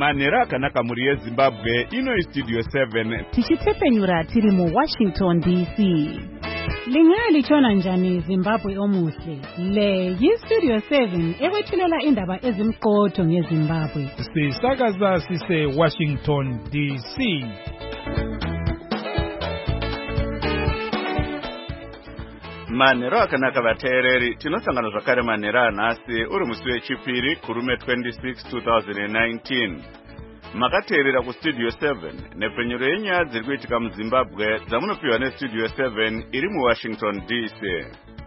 Manera akanaka muri yeZimbabwe ino Studio 7 tichitepenyura tiri mu Washington DC. Lingali chona njani Zimbabwe omuhle. Le yiStudio 7 ekwethulela indaba ezimqotho ngeZimbabwe. Sisakaza sise Washington DC. Manero akanaka vateereri tinosangana zvakare manera anhasi uri musi wechipiri kurume 26 2019. Makateerera kuStudio 7 nepfenyuro yenyaya dziri kuitika muZimbabwe dzamunopiwa neStudio 7 iri muWashington DC.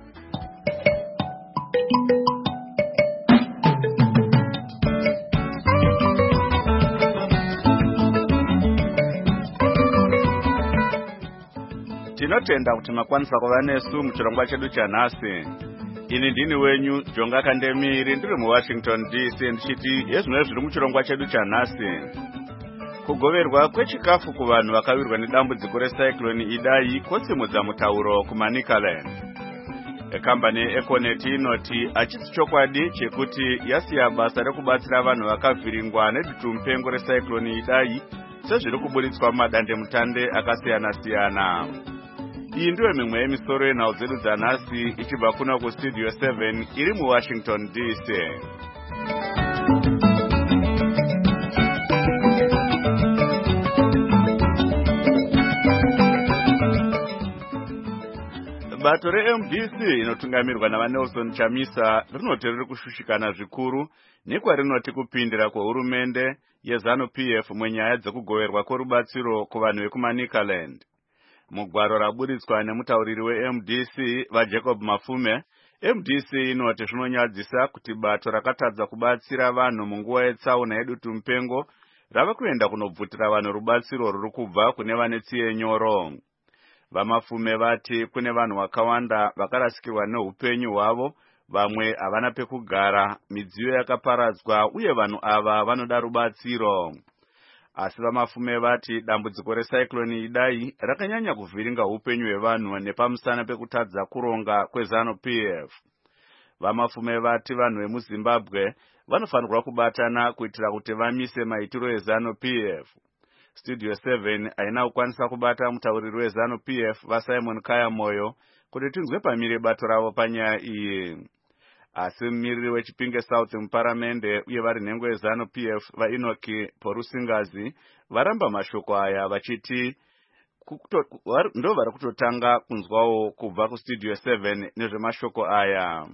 Tinotenda kuti makwanisa kuva nesu muchirongwa chedu chanhasi. Ini ndini wenyu Jonga Kandemiri ndiri muWashington DC ndichiti yezvinova zviri muchirongwa chedu chanhasi. Kugoverwa kwechikafu kuvanhu vakawirwa nedambudziko recyclone Idai kotsimudza mutauro kuManicaland. Kambani yeEconet inoti hachisi chokwadi chekuti yasiya basa rekubatsira vanhu vakavhiringwa nedutumupengo recyclone Idai sezviri kuburitswa mumadandemutande akasiyana-siyana. Iyi ndiyo mimwe yemisoro yenhau dzedu dzanhasi ichibva kuno kuStudio 7 iri muWashington DC. Bato reMDC inotungamirwa navaNelson Chamisa rinoti riri kushushikana zvikuru nekwarinoti kupindira kwehurumende yeZANU-PF munyaya dzekugoverwa kworubatsiro kuvanhu vekuManicaland. Mugwaro raburitswa nemutauriri weMDC vaJacob Mafume, MDC inoti zvinonyadzisa kuti bato rakatadza kubatsira vanhu munguva yetsaona yedutumupengo rava kuenda kunobvutira vanhu rubatsiro ruri kubva kune vane tsiye nyoro. VaMafume vati kune vanhu vakawanda vakarasikirwa neupenyu hwavo, vamwe havana pekugara, midziyo yakaparadzwa uye vanhu ava vanoda rubatsiro. Asi VaMafume vati dambudziko recyclone Idai rakanyanya kuvhiringa upenyu hwevanhu nepamusana pekutadza kuronga kweZANU-PF. VaMafume vati vanhu vemuZimbabwe vanofanirwa kubatana kuitira kuti vamise maitiro eZANU-PF. Studio 7 haina kukwanisa kubata mutauriri weZANU-PF vaSimon Kayamoyo kuti tinzwe pamire bato ravo panyaya iyi. Asi mumiriri weChipinge South muparamende uye vari nhengo yeZANU-PF vaEnoki Porusingazi varamba mashoko aya vachiti ndo vari kutotanga kunzwawo kubva kuStudio 7 nezvemashoko aya.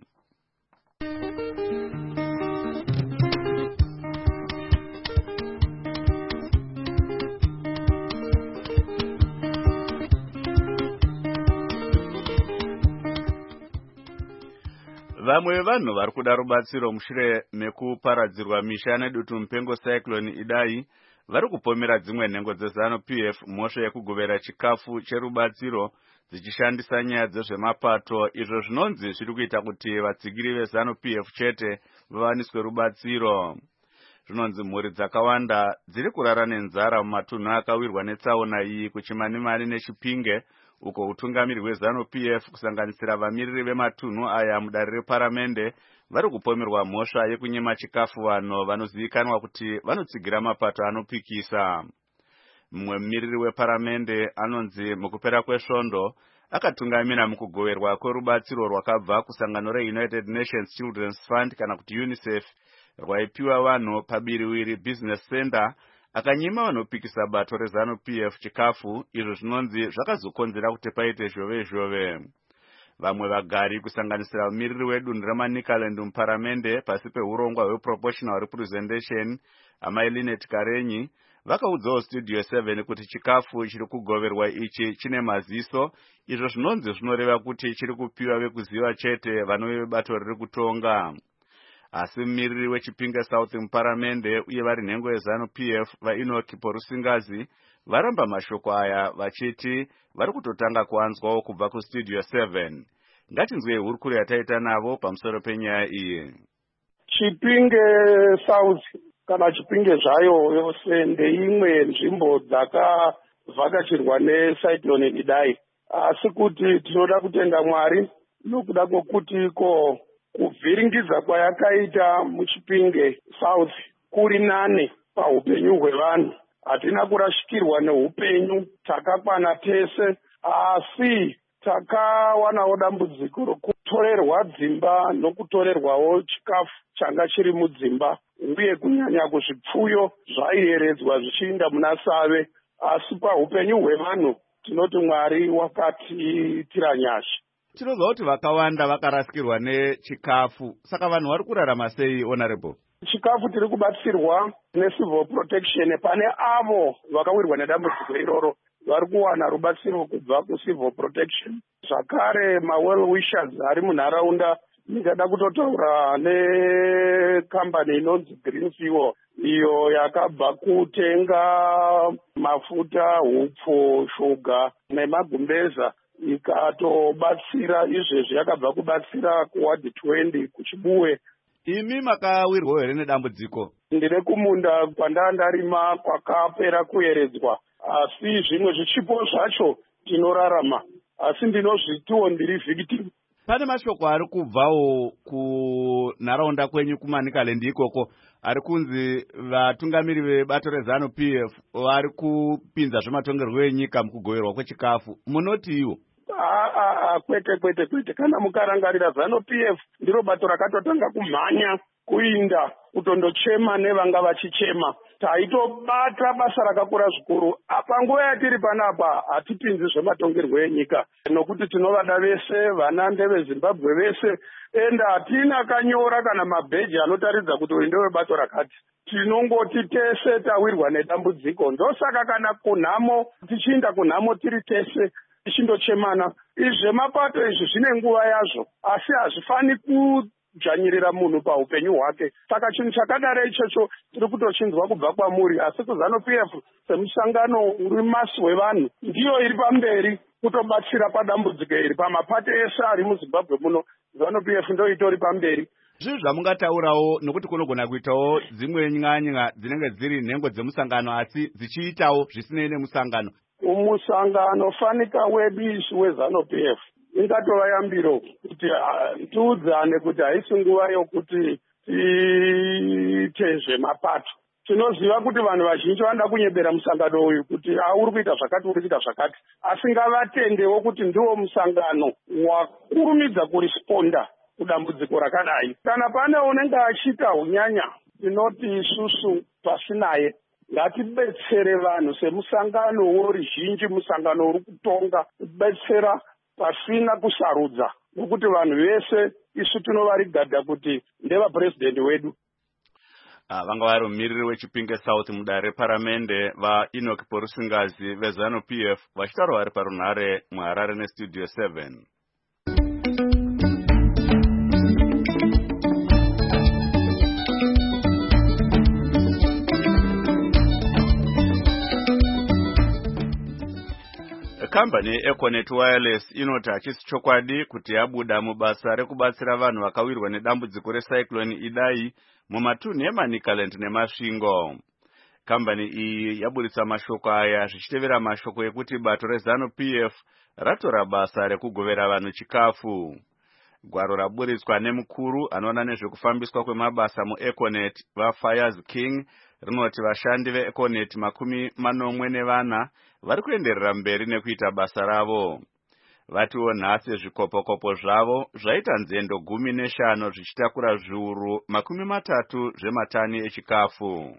Vamwe vevanhu vari kuda rubatsiro mushure mekuparadzirwa misha nedutumupengo cyclone Idai vari kupomera dzimwe nhengo dzeZANU-PF mhosva yekugovera chikafu cherubatsiro dzichishandisa nyaya dzezvemapato, izvo zvinonzi zviri kuita kuti vatsigiri veZANU-PF chete vawaniswe rubatsiro. Zvinonzi mhuri dzakawanda dziri kurara nenzara mumatunhu akawirwa netsaona iyi kuChimanimani neChipinge, uko utungamiri hweZANU-PF kusanganisira vamiriri vematunhu aya mudare reparamende vari kupomerwa mhosva yekunyima chikafu vanhu vanozivikanwa kuti vanotsigira mapato anopikisa. Mumwe mumiriri weparamende anonzi mukupera kwesvondo akatungamira mukugoverwa kwerubatsiro rwakabva kusangano reUnited Nations Children's Fund kana kuti UNICEF rwaipiwa vanhu pabiriwiri Business Center, akanyima vanopikisa bato reZANU-PF chikafu, izvo zvinonzi zvakazokonzera kuti paite zhove-zhove. Vamwe vagari kusanganisira mumiriri wedunhu reManicaland muparamende pasi peurongwa hweProportional Representation amai Linet Karenyi vakaudzawo Studio 7 kuti chikafu chiri kugoverwa ichi chine maziso, izvo zvinonzi zvinoreva kuti chiri kupiwa vekuziva chete vanove vebato riri kutonga. Asi mumiriri weChipinge South muparamende uye vari nhengo yeZANU-PF vaEnoki Porusingazi varamba mashoko aya vachiti vari kutotanga kuanzwawo kubva kuStudio 7. Ngatinzwe hurukuro yataita navo pamusoro penyaya iyi. Chipinge South kana Chipinge zvayo yose ndeimwe nzvimbo dzakavhakachirwa necyclone Idai, asi kuti tinoda kutenda Mwari nokuda kwokuti kuvhiringidza kwayakaita muChipinge South kuri nane paupenyu hwevanhu. Hatina kurashikirwa neupenyu, takakwana tese, asi takawanawo dambudziko rokutorerwa dzimba nokutorerwawo chikafu changa chiri mudzimba, uye kunyanya kuzvipfuyo zvaiyeredzwa zvichiinda muna Save. Asi paupenyu hwevanhu tinoti Mwari wakatiitira nyasha. Tinozwa kuti vakawanda vakarasikirwa nechikafu, saka vanhu vari kurarama sei, Honorable? Chikafu tiri kubatsirwa necivil protection. Pane avo vakawirwa nedambudziko iroro vari kuwana rubatsiro kubva kucivil protection. Zvakare ma-well wishers ari munharaunda, ndingada kutotaura nekambani inonzi Green Fuel, iyo yakabva kutenga mafuta, hupfu, shuga nemagumbeza ikatobatsira. Izvezvi yakabva kubatsira kuward 20 kuchibuwe. Imi makawirwawo here nedambudziko? Ndiri kumunda kwandandarima kwakapera kuyeredzwa, asi zvimwe zvichipo zvacho tinorarama, asi ndinozvitiwo ndiri victim. Pane mashoko ari kubvawo kunharaunda kwenyu kuManicaland ikoko ari kunzi vatungamiri vebato rezano PF vari kupinza zvematongerwo enyika mukugoverwa kwechikafu. Munoti iwo? Kwete. Kana mukarangarira ZANU PF ndiro bato rakatotanga kumhanya kuinda kutondochema nevanga vachichema. Taitobata basa rakakura zvikuru. Panguva yatiri panapa hatipinzi zvematongerwo enyika, nokuti tinovada vese, vana ndeveZimbabwe vese, enda hatina kanyora kana mabheji anotaridza kuti uyu ndewebato rakati. Tinongoti tese tawirwa nedambudziko. Ndosaka kana kunhamo, tichiinda kunhamo tiri tese tichindochemana. Zvemapato izvi zvine nguva yazvo, asi hazvifani kudzvanyirira munhu paupenyu hwake. Saka chinhu chakadaro ichocho tiri kutochinzwa kubva kwamuri, asi kuZANU PF semusangano uri masi wevanhu ndiyo iri pamberi kutobatsira padambudziko iri. Pamapato ese ari muZimbabwe muno, ZANU PF ndo itori pamberi. Zvinhu zvamungataurawo, nokuti kunogona kuitawo dzimwe nyanya dzinenge dziri nhengo dzemusangano asi dzichiitawo zvisinei nemusangano. Umusangano fanika wedu isu weZANU PF ingatova yambiro kuti tiudzane kuti haisi nguva yokuti tiite zvemapato. Tinoziva kuti vanhu vazhinji vanoda kunyebera musangano uyu kuti uri kuita zvakati, uri kuita zvakati, asi ngavatendewo kuti ndiwo musangano wakurumidza kurisponda kudambudziko rakadai. Kana pane unenge achiita unyanya, tinoti isusu pasinaye ngatibetsere vanhu semusangano woruzhinji, musangano uri kutonga, kubetsera pasina kusarudza, nokuti vanhu vese isu tinovarigada kuti ndevapurezidendi wedu. Vanga vari mumiriri weChipinge South mudare reparamende vaEnoch Porusingazi veZANU PF vachitaura vari parunhare muHarare neStudio 7. Kambani yeEconet Wireless inoti hachisi chokwadi kuti yabuda mubasa rekubatsira vanhu vakawirwa nedambudziko recyclone Idai mumatunhu eManicaland neMasvingo. Kambani iyi yaburitsa mashoko aya zvichitevera mashoko ekuti bato rezANU PF ratora basa rekugovera vanhu chikafu. Gwaro raburitswa nemukuru anoona nezvekufambiswa kwemabasa muEconet vaFires King rinoti vashandi veEconet 40 vari kuenderera mberi nekuita basa ravo. Vatiwo nhasi zvikopokopo zvavo zvaita nzendo 15 zvichitakura zviuru 30 zvematani echikafu.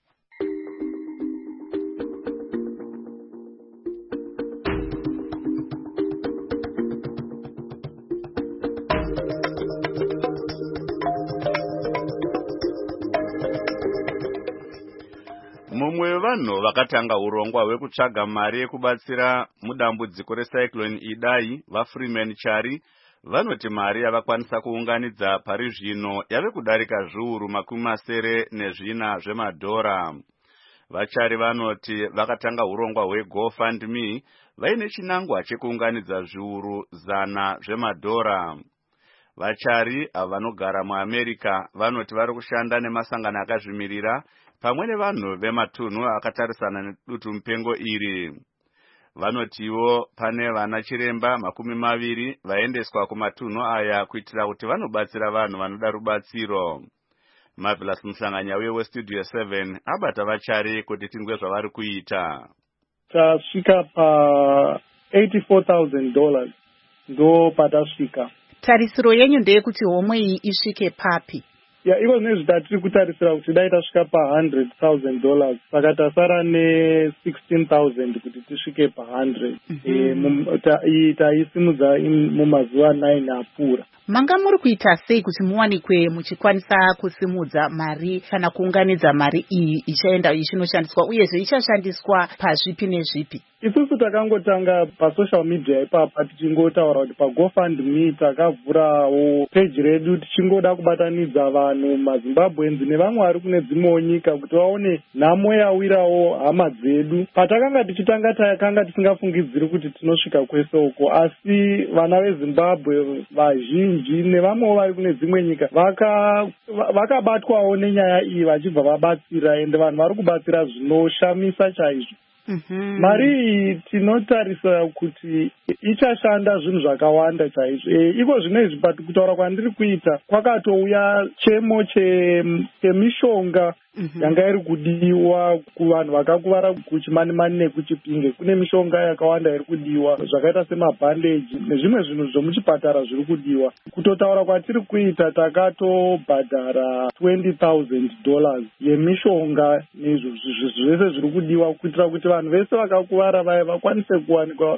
Mumwe wevanhu vakatanga urongwa hwekutsvaga mari yekubatsira mudambudziko recyclone Idai, vaFreeman Chari, vanoti mari yavakwanisa kuunganidza pari zvino yave kudarika zviuru 84 zvemadhora. Vachari vanoti vakatanga urongwa hweGoFundMe vaine chinangwa chekuunganidza zviuru 100 zvemadhora. Vachari vanogara muAmerica vanoti vari kushanda nemasangano akazvimirira pamwe nevanhu vematunhu akatarisana nedutu mupengo iri. Vanotiwo pane vana chiremba 20 vaendeswa kumatunhu aya kuitira kuti vanobatsira vanhu vanoda rubatsiro. Marvelous Mhlanganya westudio 7 abata vachari kuti tingwe zvavari kuita. Tasvika pa $84,000 ndo patasvika. Tarisiro yenyu ndeyekuti homwe iyi isvike papi? Iko zvinezvi tatiri kutarisira kuti dai tasvika pa $100,000 saka tasara ne$16,000 kuti tisvike pa 100. Taisimudza mumazuva 9 apfuura. Manga muri kuita sei kuti muwanikwe muchikwanisa kusimudza mari kana kuunganidza mari iyi ichaenda ichinoshandiswa uyezve ichashandiswa pazvipi nezvipi? Isusu takangotanga pasocial media ipapa tichingotaura kuti paGoFundMe takavhurawo page redu tichingoda kubatanidza vanhu maZimbabweans nevamwe vari kune dzimwewo nyika kuti vaone nhamo yawirawo hama dzedu. Patakanga tichitanga takanga tisingafungidziri kuti tinosvika kwese uko, asi vana veZimbabwe vazhinji nevamwewo vari kune dzimwe nyika vakabatwawo nenyaya iyi vachibva vabatsira, ende vanhu vari kubatsira zvinoshamisa chaizvo. Mari iyi tinotarisa kuti ichashanda zvinhu zvakawanda chaizvo. Iko zvinezvi kutaura kwandiri kuita kwakatouya chemo chemishonga yanga iri kudiwa kuvanhu vakakuvara kuchimanimani nekuchipinge. Kune mishonga yakawanda iri kudiwa zvakaita semabhandeji nezvimwe zvinhu zvomuchipatara zviri kudiwa. Kutotaura kwatiri kuita takatobhadhara $20,000 yemishonga nezvo zvese zviri kudiwa kuitira kuti vanhu vese vakakuvara vaya vakwanise kuwanikwa.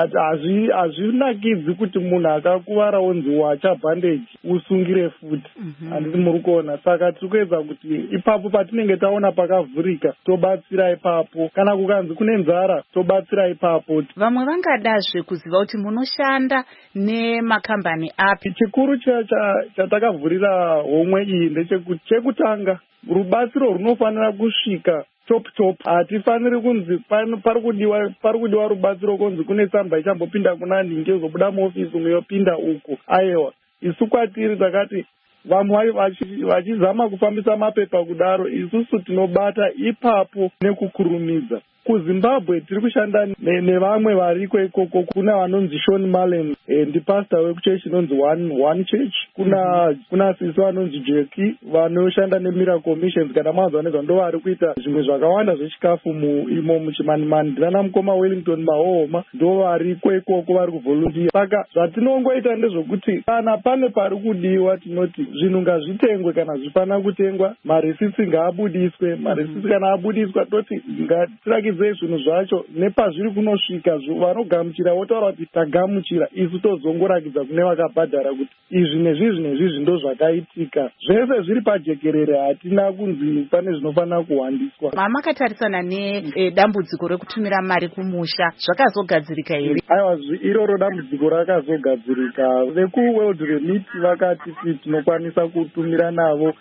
Hazvinakidzi kuti munhu akakuvara onzi wacha bhandeji usungire futi. Handiti muri kuona. Saka tiri kuedza kuti ipapo patinenge taona pakavhurika tobatsira ipapo, kana kukanzi kune nzara tobatsira ipapo. Vamwe vangadazve kuziva kuti munoshanda nemakambani api? Chikuru chatakavhurira homwe iyi ndechekuti chekutanga rubatsiro runofanira kusvika top. Hatifaniri kunzi pari kudiwa rubatsiro kunzi kune tsamba ichambopinda kuna ningi yozobuda muofisi umwe yopinda uko. Aiwa, isu kwatiri takati vamwe vachizama kufambisa mapepa kudaro, isusu tinobata ipapo nekukurumidza. KuZimbabwe tiri kushanda nevamwe variko ikoko. Kuna vanonzi Sean Malen, ndipastor wekuchechi inonzi One Church. Kuna sisi vanonzi Jeki vanoshanda neMiracle Missions. Kana mazuva nezva ndo vari kuita zvimwe zvakawanda zvechikafu imo muchimanimani. Ndinana mukoma Wellington Mahoma ndo variko ikoko vari kuvolunteer. Saka zvatinongoita ndezvokuti kana pane pari kudiwa tinoti zvinhu ngazvitengwe, kana zvifana kutengwa marisitsi ngaabudiswe. Marisitsi kana abudiswa toti ngatiraki zvinhu zvacho nepazviri kunosvika vanogamuchira votaura kuti tagamuchira, isu tozongorakidza kune vakabhadhara kuti izvi nezvizvi ndo zvakaitika. Zvese zviri pajekerere, hatina kunzi pane zvinofanira kuwandiswa. Makatarisana nedambudziko rekutumira mari kumusha, zvakazogadzirika here? Aiwa, iroro dambudziko rakazogadzirika. VekuWorld Remit vakati tinokwanisa kutumira navo.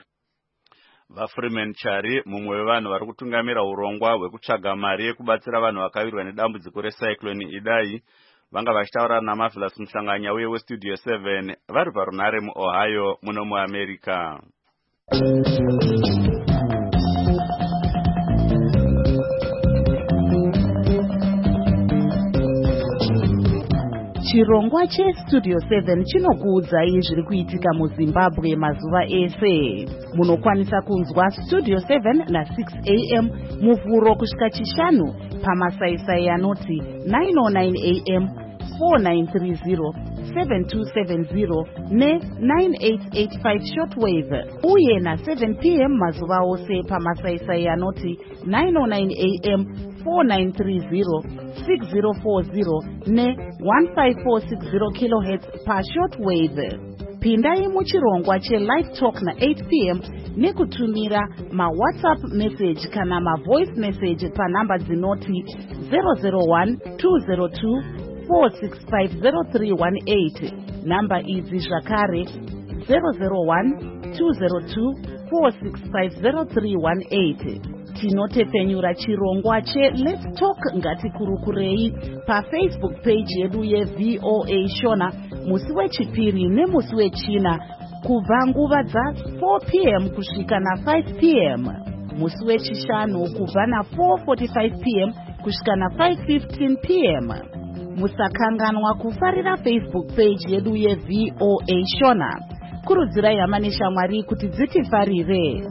VaFreeman Chari, mumwe wevanhu vari kutungamira urongwa hwekutsvaga mari yekubatsira vanhu vakawirwa nedambudziko recyclone Idai, vanga vachitaura naMarvelous Mhlanganya westudio 7 vari parunare muOhio muno muAmerica. Chirongwa chestudio 7 chinokuudzai zviri kuitika muZimbabwe mazuva ese. Munokwanisa kunzwa studio 7 na6 AM muvhuro kusvika chishanu pamasaisai anoti 909 AM, 4930, 7270 ne9885 shortwave, uye na7 PM mazuva ose pamasaisai anoti 909 AM, 4930, 6040 ne1546 kHz pashortwave. Pindai muchirongwa chelive talk na8 PM nekutumira mawhatsapp message kana mavoice message panhamba dzinoti 001 202 4650318. Namba idzi zvakare 001 202 4650318. Tinotepenyura chirongwa cheLet's Talk ngatikurukurei paFacebook page yedu yeVOA Shona musi wechipiri nemusi wechina kubva nguva dza4 PM kusvika na5 PM, musi wechishanu kubva na4:45 PM kusvika na5:15 PM. Musakanganwa kufarira Facebook page yedu yeVOA Shona. kurudzirai hama neshamwari kuti dzitifarire.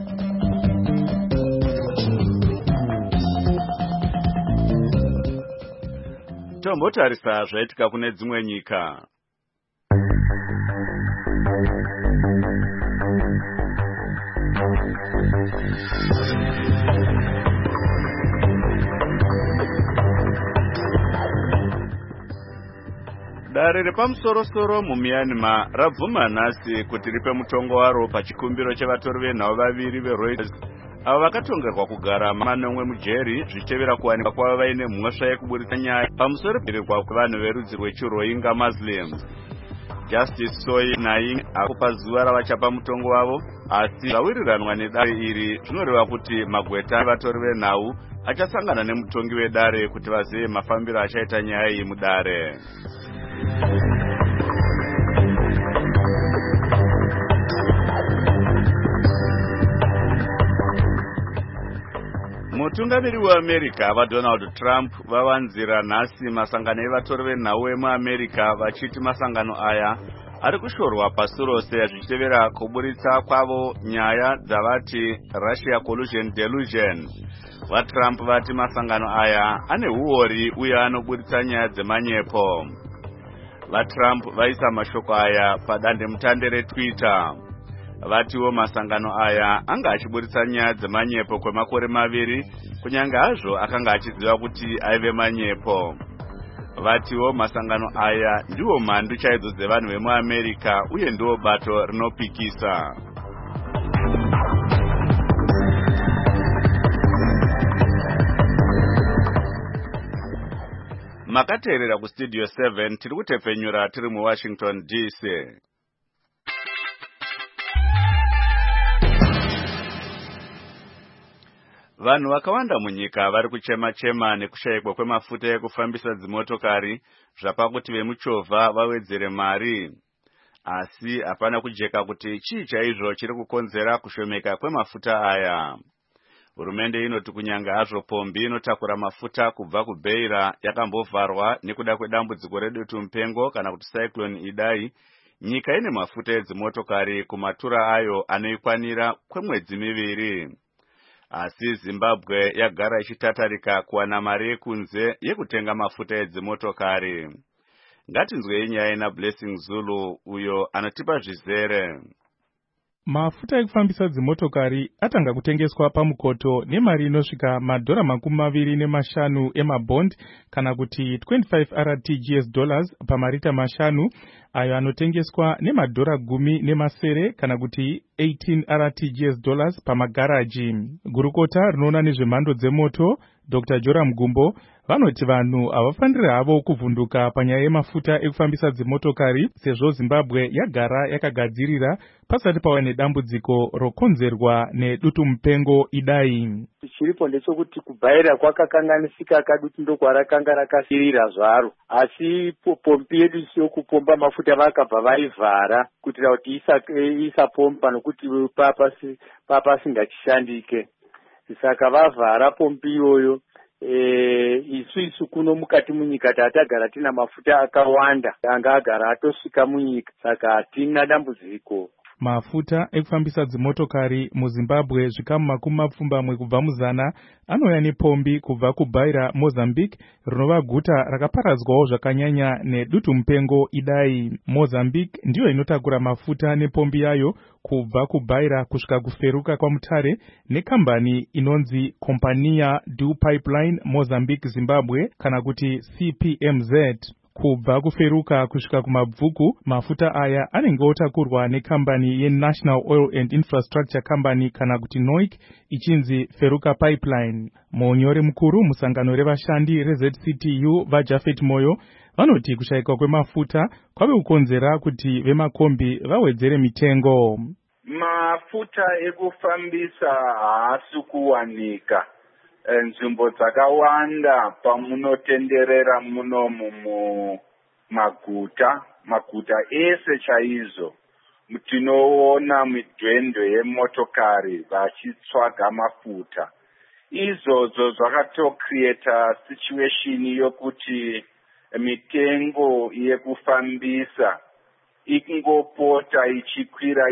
Tombotarisa zvaitika kune dzimwe nyika. Dare repamusoro-soro muMyanmar rabvuma nhasi kuti ripe mutongo waro pachikumbiro chevatori venhau vaviri veReuters avo vakatongerwa kugara manomwe mujeri zvichitevera kuwanikwa kwava vaine mhosva yekuburitsa nyaya pamusoro pekurwa kwevanhu verudzi rwechiRohingya Muslims. Justice Soy Naing akupa zuva ravachapa mutongo wavo, asi zvawiriranwa nedare iri zvinoreva kuti magweta evatori venhau achasangana nemutongi wedare kuti vazive mafambiro achaita nyaya iyi mudare. Mutungamiri weAmerica vaDonald Trump vavanzira nhasi masangano evatori venhau emuAmerica vachiti masangano aya ari kushorwa pasi rose zvichitevera kuburitsa kwavo nyaya dzavati Russia collusion delusion. VaTrump vati masangano aya ane huori uye anoburitsa nyaya dzemanyepo. VaTrump vaisa mashoko aya padandemutande reTwitter. Vatiwo masangano aya anga achiburitsa nyaya dzemanyepo kwemakore maviri kunyange hazvo akanga achiziva kuti aive manyepo. Vatiwo masangano aya ndiwo mhandu chaidzo dzevanhu vemuAmerica uye ndiwo bato rinopikisa. Makateerera kustudio 7 tiri kutepfenyura tiri muWashington DC. Vanhu vakawanda munyika vari kuchema-chema nekushayikwa kwemafuta ekufambisa dzimotokari zvapakuti vemuchovha vawedzere mari. Asi hapana kujeka kuti chii chaizvo chiri kukonzera kushomeka kwemafuta aya. Hurumende inoti kunyange hazvo pombi inotakura mafuta kubva kuBeira yakambovharwa nekuda kwedambudziko redutu mupengo kana kuti cyclone Idai, nyika ine mafuta edzimotokari kumatura ayo anoikwanira kwemwedzi miviri. Asi Zimbabwe yagara ichitatarika kuwana mari yekunze yekutenga mafuta edzimotokari. Ngatinzwei nyaya naBlessing Zulu uyo anotipa zvizere. Mafuta ekufambisa dzimotokari atanga kutengeswa pamukoto nemari inosvika $25 emabond kana kuti 25 RTGS dollars pamarita mashanu, ayo anotengeswa $10 kana kuti 18 RTGS dollars pamagaraji. Gurukota rinoona nezvemhando dzemoto Dr. Joram Gumbo vanoti vanhu havafaniri havo kuvhunduka panyaya yemafuta ekufambisa dzimotokari sezvo Zimbabwe yagara yakagadzirira pasati pava nedambudziko rokonzerwa nedutu mupengo Idai. Chiripo ndechekuti kuBaira kwakakanganisika kadutu ndokwarakanga rakasirira zvaro, asi pombi yedu yokupomba mafuta vakabva vaivhara kuitira kuti isapomba nokuti papasingachishandike. Saka vavhara pombi iyoyo. Isu kuno mukati munyika tatagara tina mafuta akawanda anga agara atosvika munyika, saka hatina dambudziko. Mafuta ekufambisa dzimotokari muZimbabwe zvikamu 20 kubva muzana anouya nepombi kubva kuBaira, Mozambique, rinova guta rakaparadzwawo zvakanyanya nedutu mupengo Idai. Mozambique ndiyo inotakura mafuta nepombi yayo kubva kuBaira kusvika kuferuka kwamutare nekambani inonzi Companhia do Pipeline Mozambique Zimbabwe kana kuti CPMZ. Kubva kuferuka kusvika kumabvuku, mafuta aya anenge otakurwa nekambani yeNational Oil and Infrastructure Company kana kuti NOIC ichinzi Feruka Pipeline. Munyori mukuru musangano revashandi reZCTU vaJafet Moyo vanoti kushayikwa kwemafuta kwave kukonzera kuti vemakombi vawedzere mitengo. Mafuta ekufambisa haasi kuwanika nzvimbo dzakawanda pamunotenderera munomu maguta ese chaizvo. Tinoona midhwendwe yemotokari vachitsvaga mafuta. Izvozvo zvakatocreata situation yokuti mitengo yekufambisa ikungopota ichikwira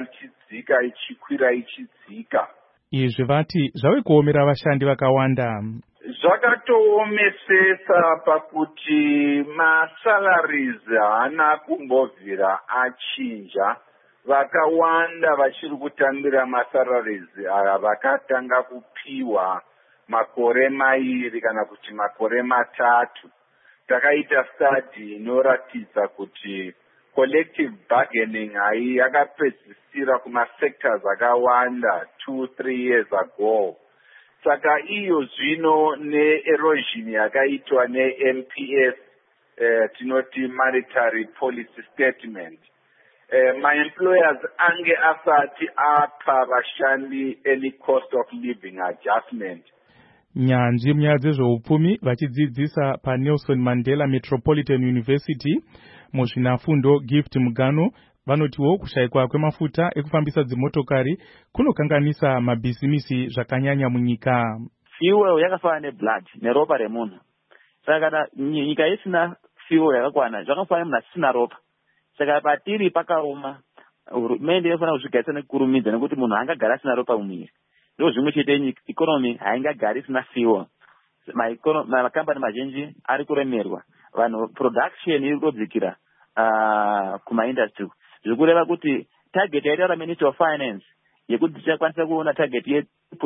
ichidzika. Izvi vati zvave kuomera vashandi vakawanda. Zvakatoomesesa pakuti masalaries haana kumbobvira achinja. Vakawanda vachiri kutambira masalaries aya vakatanga kupiwa makore mairi kana kuti makore matatu. Takaita study inoratidza kuti collective bargaining yakapedzisira kumasectors akawanda 2-3 years ago. Saka iyo zvino ne-erosion yakaitwa ne-MPS, tinoti Monetary Policy Statement, my-employers ange asati apa vashandi any cost of living adjustment. Nyanzvi munyaya dzezveupfumi vachidzidzisa paNelson Mandela Metropolitan University muzvinafundo Gift Mugano vanotiwo kushayikwa kwemafuta ekufambisa dzimotokari kunokanganisa mabhisimisi zvakanyanya munyika. Fuel yakafanana neblood neropa remunhu. Saka kana nyika isina fuel yakakwana zvakafanana munhu asina ropa. Saka patiri pakaoma, hurumende inofanira kuzvigaisa nekukurumidza nekuti munhu haangagara asina ropa mumwiri. Ndo zvimwe chete ikonomi haingagari isina fuel. Makambani mazhinji ari kuremerwa. Vanhu production iri kudzikira kumaindustry. Zvikureva kuti target yaitaura Ministry of Finance yekuti tichakwanisa kuona target ye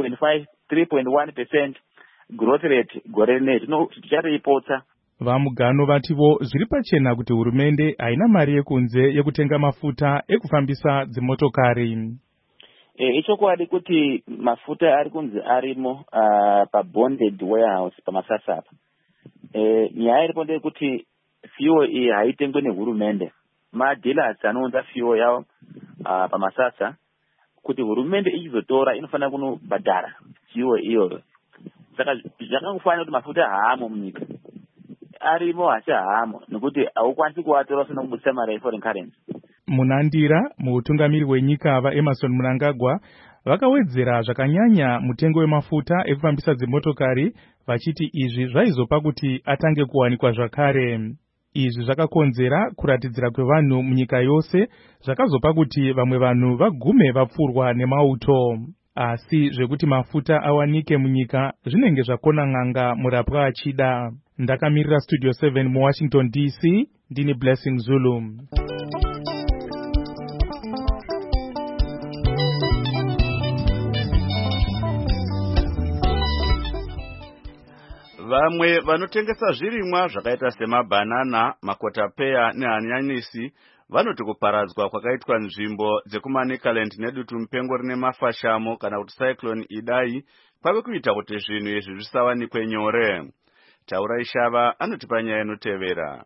3.1% growth rate gore rineri tichatoipotsa. Vamugano vativo zviri pachena kuti hurumende haina mari yekunze yekutenga mafuta ekufambisa dzimotokari. Ichokwadi kuti mafuta ari kunzi arimo pabonded warehouse pamasasapa. Nyaya iripo ndeyekuti fuel iyi haitengwe nehurumende. Madealers anounza fuel yavo pamasasa kuti hurumende ichizotora inofanira kunobhadhara fuel iyoyo. Saka zvakangofanira kuti mafuta haamo munyika. Arimo asi haamo nekuti haukwanisi kuatora usina kubudisa mari yeforeign currency. Munandira muutungamiri wenyika vaEmerson Mnangagwa vakawedzera zvakanyanya mutengo wemafuta ekufambisa dzimotokari vachiti izvi zvaizopa kuti atange kuwanikwa zvakare. Izvi zvakakonzera kuratidzira kwevanhu munyika yose zvakazopa kuti vamwe vanhu vagume vapfurwa nemauto. Asi zvekuti mafuta awanike munyika zvinenge zvakona n'anga murapwa achida. Ndakamirira Studio 7 muWashington DC, ndini Blessing Zulu. Vamwe vanotengesa zvirimwa zvakaita semabhanana, makotapeya nehanyanisi vanoti kuparadzwa kwakaitwa nzvimbo dzekuManicaland nedutu mupengo rine mafashamo kana kuti cyclone Idai kwave kuita kuti zvinhu izvi zvisawanikwe nyore. Taura Ishava anotipa nyaya inotevera.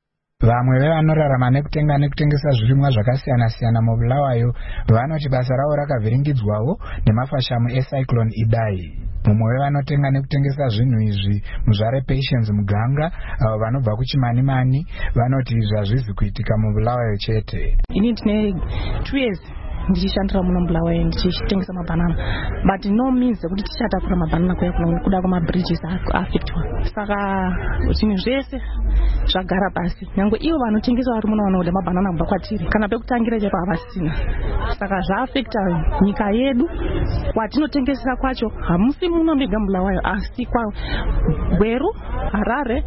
Vamwe vevanorarama nekutenga nekutengesa zvirimwa zvakasiyana-siyana mubulawayo vanoti basa ravo rakavhiringidzwawo nemafashamo ecyclone Idai. Mumwe wevanotenga nekutengesa zvinhu izvi muzvare Patience Muganga avo vanobva kuChimanimani vanoti izvi hazvizi kuitika mubulawayo chete. Ini ndine 2 years ndichishandira muno mubulawayo ndichitengesa mabhanana, but no means kuti tichatakura mabhanana kuda kwamabridges affectwa. Saka zvinhu zvese zvagara pasi. Nyangwe ivo vanotengesa vari muno vanoda mabhanana kubva kwatiri kana pekutangira chero havasina. Saka zvaaffecta nyika yedu kwatinotengesera kwacho. Hamusi muno mega mubulawayo asi kwa Gweru, Harare,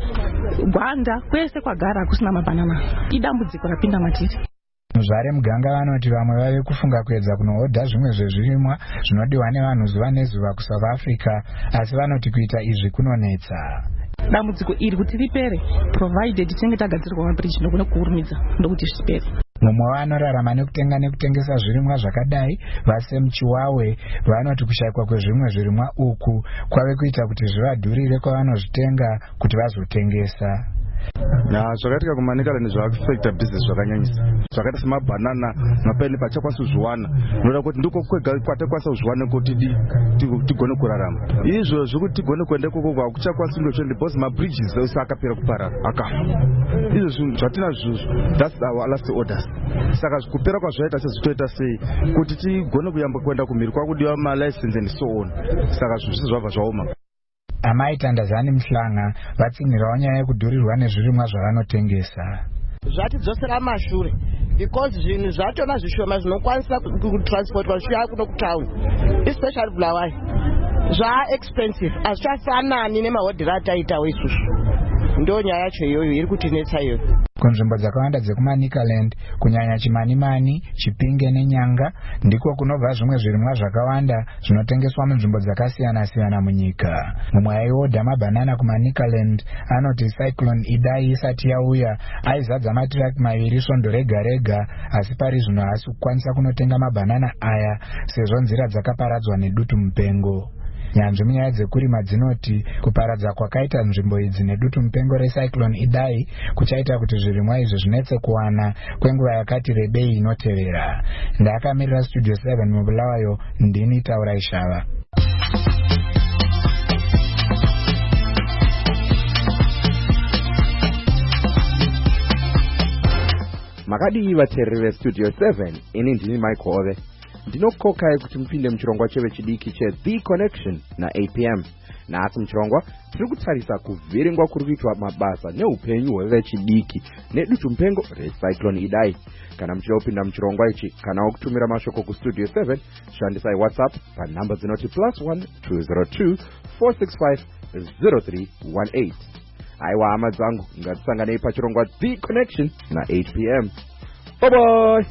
Gwanda kwese kwagara kusina mabhanana. Idambudziko rapinda matiri. Muzvare Muganga vanoti vamwe vave kufunga kuedza kunohodha zvimwe zvezvirimwa zvinodiwa nevanhu zuva nezuva kuSouth Africa, asi vanoti kuita izvi kunonetsa. Dambudziko iri kuti ripere provided tinenge tagadzirwa mabridge nokune kuurumidza ndokuti zvipere. Mumwe vanorarama nekutenga nekutengesa zvirimwa zvakadai vaSam Chiwawe vanoti kushayikwa kwezvimwe zvirimwa uku kwave kuita kuti zvivadhurire kwavanozvitenga kuti vazotengesa. Zvakatika kuManicaland zvaaffecta business zvakanyanyisa. Zvakaita semabhanana, mapineapple achakwanisa kuzviwana. Noda kuti ndiko kwega kwatakwanisa kuzviwana kuti tigone kurarama. Izvozvo kuti tigone kuenda koko kwakuchakwanisa kundoshanda because mabridges ose akapera kuparara akafa. Izvo zvinhu zvatinazvo that's our last orders. Saka kupera kwazvaita sezvitoita sei kuti tigone kuyamba kuenda kumhiri kwakudiwa malicense and so on. Saka zvinhu zvabva zvaoma. Amai Tandazani Mhlanga vatsinhirawo nyaya yekudhurirwa nezvirimwa zvavanotengesa. Zvatidzosera mashure because zvinhu zvatona zvishoma zvinokwanisa kutransportwa zvichiya kuno kutown, especially Bulawayo expensive, azvichafanani nemahodhero ataitawo isusu. Ndo nyaya yacho iyoyo iri kutinetsa iyoyo. Kunzvimbo dzakawanda dzekuManicaland kunyanya Chimanimani, Chipinge neNyanga ndiko kunobva zvimwe zvirimwa zvakawanda zvinotengeswa munzvimbo dzakasiyana-siyana munyika. Mumwe aiodha mabhanana kuManicaland anoti Cyclone Idai isati yauya aizadza matiraki 2 svondo rega rega, asi pari zvino haasi kukwanisa kunotenga mabhanana aya sezvo nzira dzakaparadzwa nedutu mupengo. Nyanzvi munyaya dzekurima dzinoti kuparadza kwakaita nzvimbo idzi nedutu mupengo reCyclone Idai kuchaita kuti zvirimwa izvi zvinetse kuwana kwenguva yakati rebei inotevera. Ndakamirira Studio 7 muBulawayo, ndini Taurai Shava. Makadi vateereri veStudio 7, ini ndini Michael Ove. Ndinokokai kuti mupinde muchirongwa chevechidiki cheThe Connection na8 p.m. Nasi muchirongwa tiri kutarisa kuvhiringwa kuri kuitwa mabasa neupenyu hwevechidiki nedutu mupengo reCyclone Idai. Kana muchida kupinda muchirongwa ichi kana kutumira mashoko kuStudio 7, shandisai WhatsApp panhamba dzinoti +1 202 465 0318. Aiwa hama dzangu, ngatisanganei pachirongwa The Connection na8 p.m. Bye bye.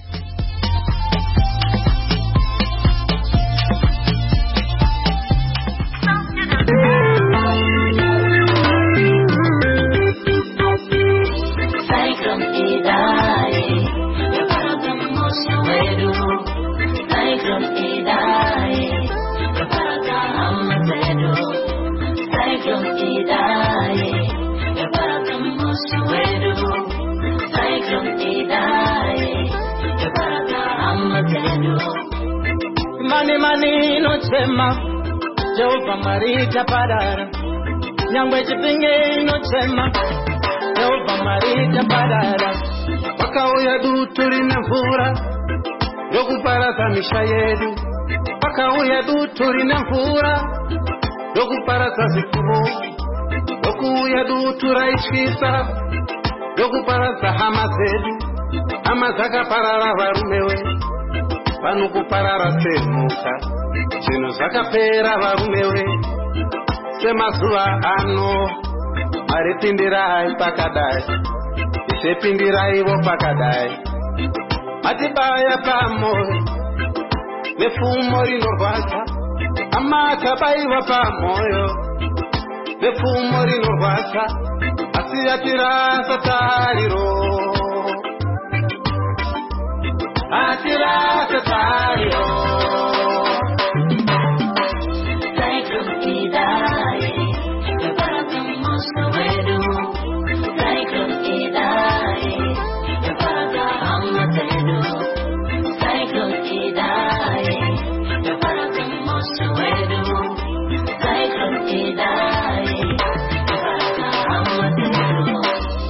Mani no chema Jehova marita padara Nyangwe Chipinge no chema Jehova marita padara Wakauya dutu lina mvura Yokuparasa misha yedu Wakauya dutu lina mvura Yokuparasa zikuru Yokuya dutu raishisa Yokuparasa hama zedu Hama zaka parara varumewe Pano kuparara semuka Chino zvakapera varumewe Semazuva ano Maripindirai pakadai Isepindiraiwo pakadai Matibaya pamoyo Nefumo rinorwadza Amakabaiwa pamoyo Nefumo rinorwadza Asi yatirasa tariro Atirasa tayo Cyclone Idai Yaparaga mosa wedu Cyclone Idai Yaparaga hamatedu Cyclone Idai Yaparaga mosa wedu Cyclone Idai Yaparaga hamatedu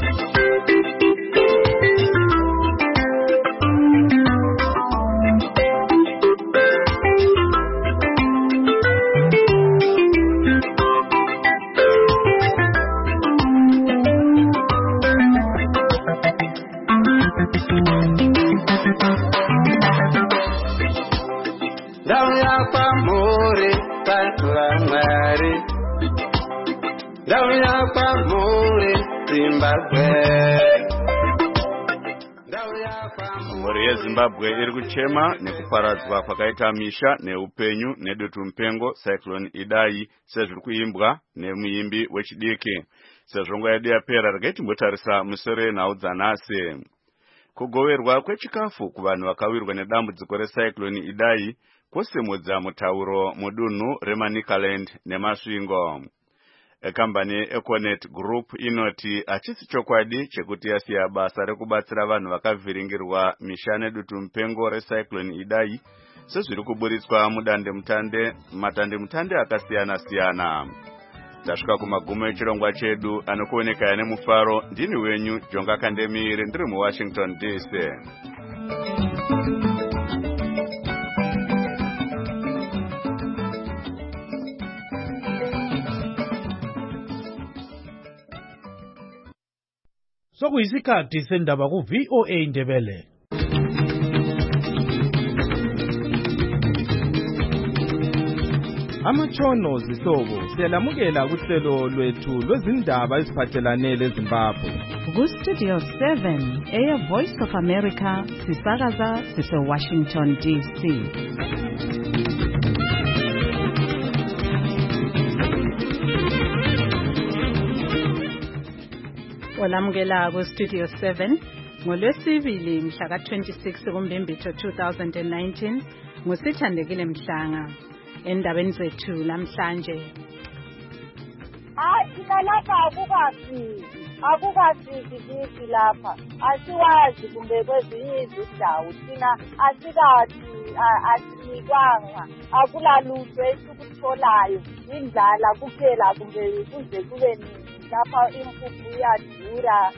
Mhuri yeZimbabwe iri kuchema nekuparadzwa kwakaita misha neupenyu nedutu mupengo Cyclone Idai sezviri kuimbwa nemuimbi wechidiki. Sezvongo yedu yapera regai timbotarisa musoro yenhau dzanhasi. Kugoverwa kwechikafu kuvanhu vakawirwa nedambudziko reCyclone Idai kwosimudza mutauro mudunhu reManicaland nemasvingo. Ekambani Econet Group inoti hachisi chokwadi chekuti yasiya basa rekubatsira vanhu vakavhiringirwa misha nedutu mupengo reCyclone Idai sezviri kuburitswa matandemutande akasiyana-siyana. Tasvika kumagumo echirongwa chedu, anokuonekaya nemufaro. Ndini wenyu Jonga Kandemire, ndiri muWashington DC. Sokuyisikhathi sendaba ku VOA Ndebele. Amatshono zihlobo siyalamukela kuhlelo lwethu lwezindaba eziphathelane leZimbabwe. Ku-Studio 7 Air Voice of America sisakaza sise-Washington DC. Olamukela ku-Studio 7 ngoLwesibili mhla ka-26 kuMbimbithi 2019 ngusithandekile Mhlanga. Endabeni zethu namhlanje. Thina lapha akukafiki kithi lapha. Asiwazi kumbe kwezinye izindawo thina asinikwanga. Akulalutho esikutholayo. Indlala kuphela kumbe kuze kube nini lapha impuphu iyadura.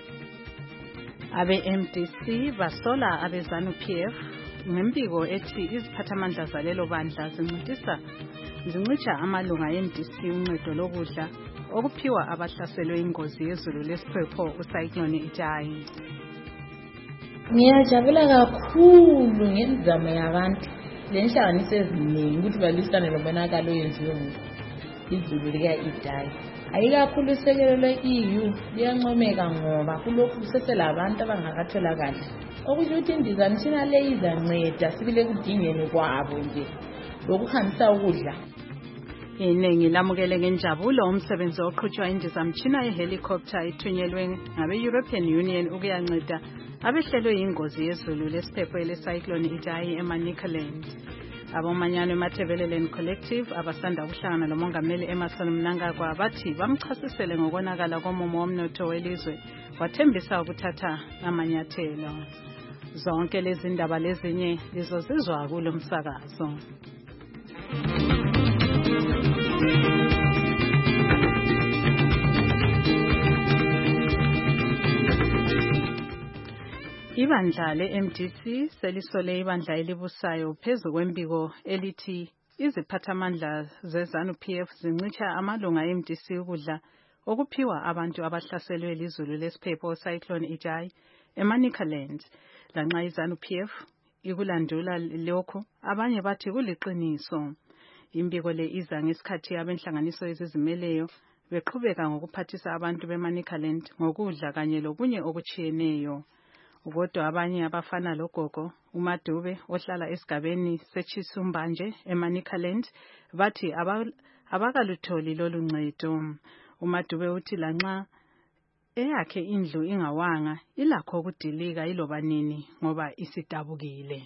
Abe-MDC basola abeZANU-PF ngembiko ethi iziphathamandla zalelo bandla zincitsha amalunga e-MDC uncedo lokudla okuphiwa abahlaselwe ingozi yezulu lesiphepho uCyclone Idai. Ngiyajabula kakhulu ngenzamo yabantu lenhlanganiso eziningi ukuthi balwisane lomonakalo oyenziwe izulu lika-Idai. Ayikakhulu isekelo le-EU liyancomeka ngoba kulokhu kuseselabantu abangakatholakali. Okusho ukuthi indizamtshina le izanceda sibile kudingeni kwabo nje lokuhambisa ukudla. Iningi lamukele ngenjabulo umsebenzi oqhutshwa indizamtshina yehelicopter ithunyelwe ngabe-European Union ukuyanceda abehlelwe yingozi yezulu lesiphepho le-Cyclone Idai eManicaland. Abomanyano eMathebeleleni Collective abasanda ukuhlangana lomongameli Emmerson Mnangagwa bathi bamchasisele ngokonakala komumo womnotho welizwe wathembisa ukuthatha amanyathelo. Zonke lezi ndaba lezinye lizozizwa kulo msakazo. Ibandla le-MDC selisole ibandla elibusayo phezu kwembiko elithi iziphathamandla zeZANU-PF zincitsha amalunga e-MDC ukudla okuphiwa abantu abahlaselwe lizulu lesiphepho Cyclone Idai eManicaland. Lanxa iZANU-PF ikulandula lokho, abanye bathi kuliqiniso. Imbiko le iza ngesikhathi abenhlanganiso ezizimeleyo beqhubeka ngokuphathisa abantu beManicaland ngokudla kanye lokunye okuchiyeneyo. Kodwa abanye abafana logogo uMadube ohlala esigabeni seChisumbanje eManicaland bathi abakalutholi lolu ncedo. uMadube uthi lanxa eyakhe indlu ingawanga ilakho ukudilika iloba nini ngoba isidabukile.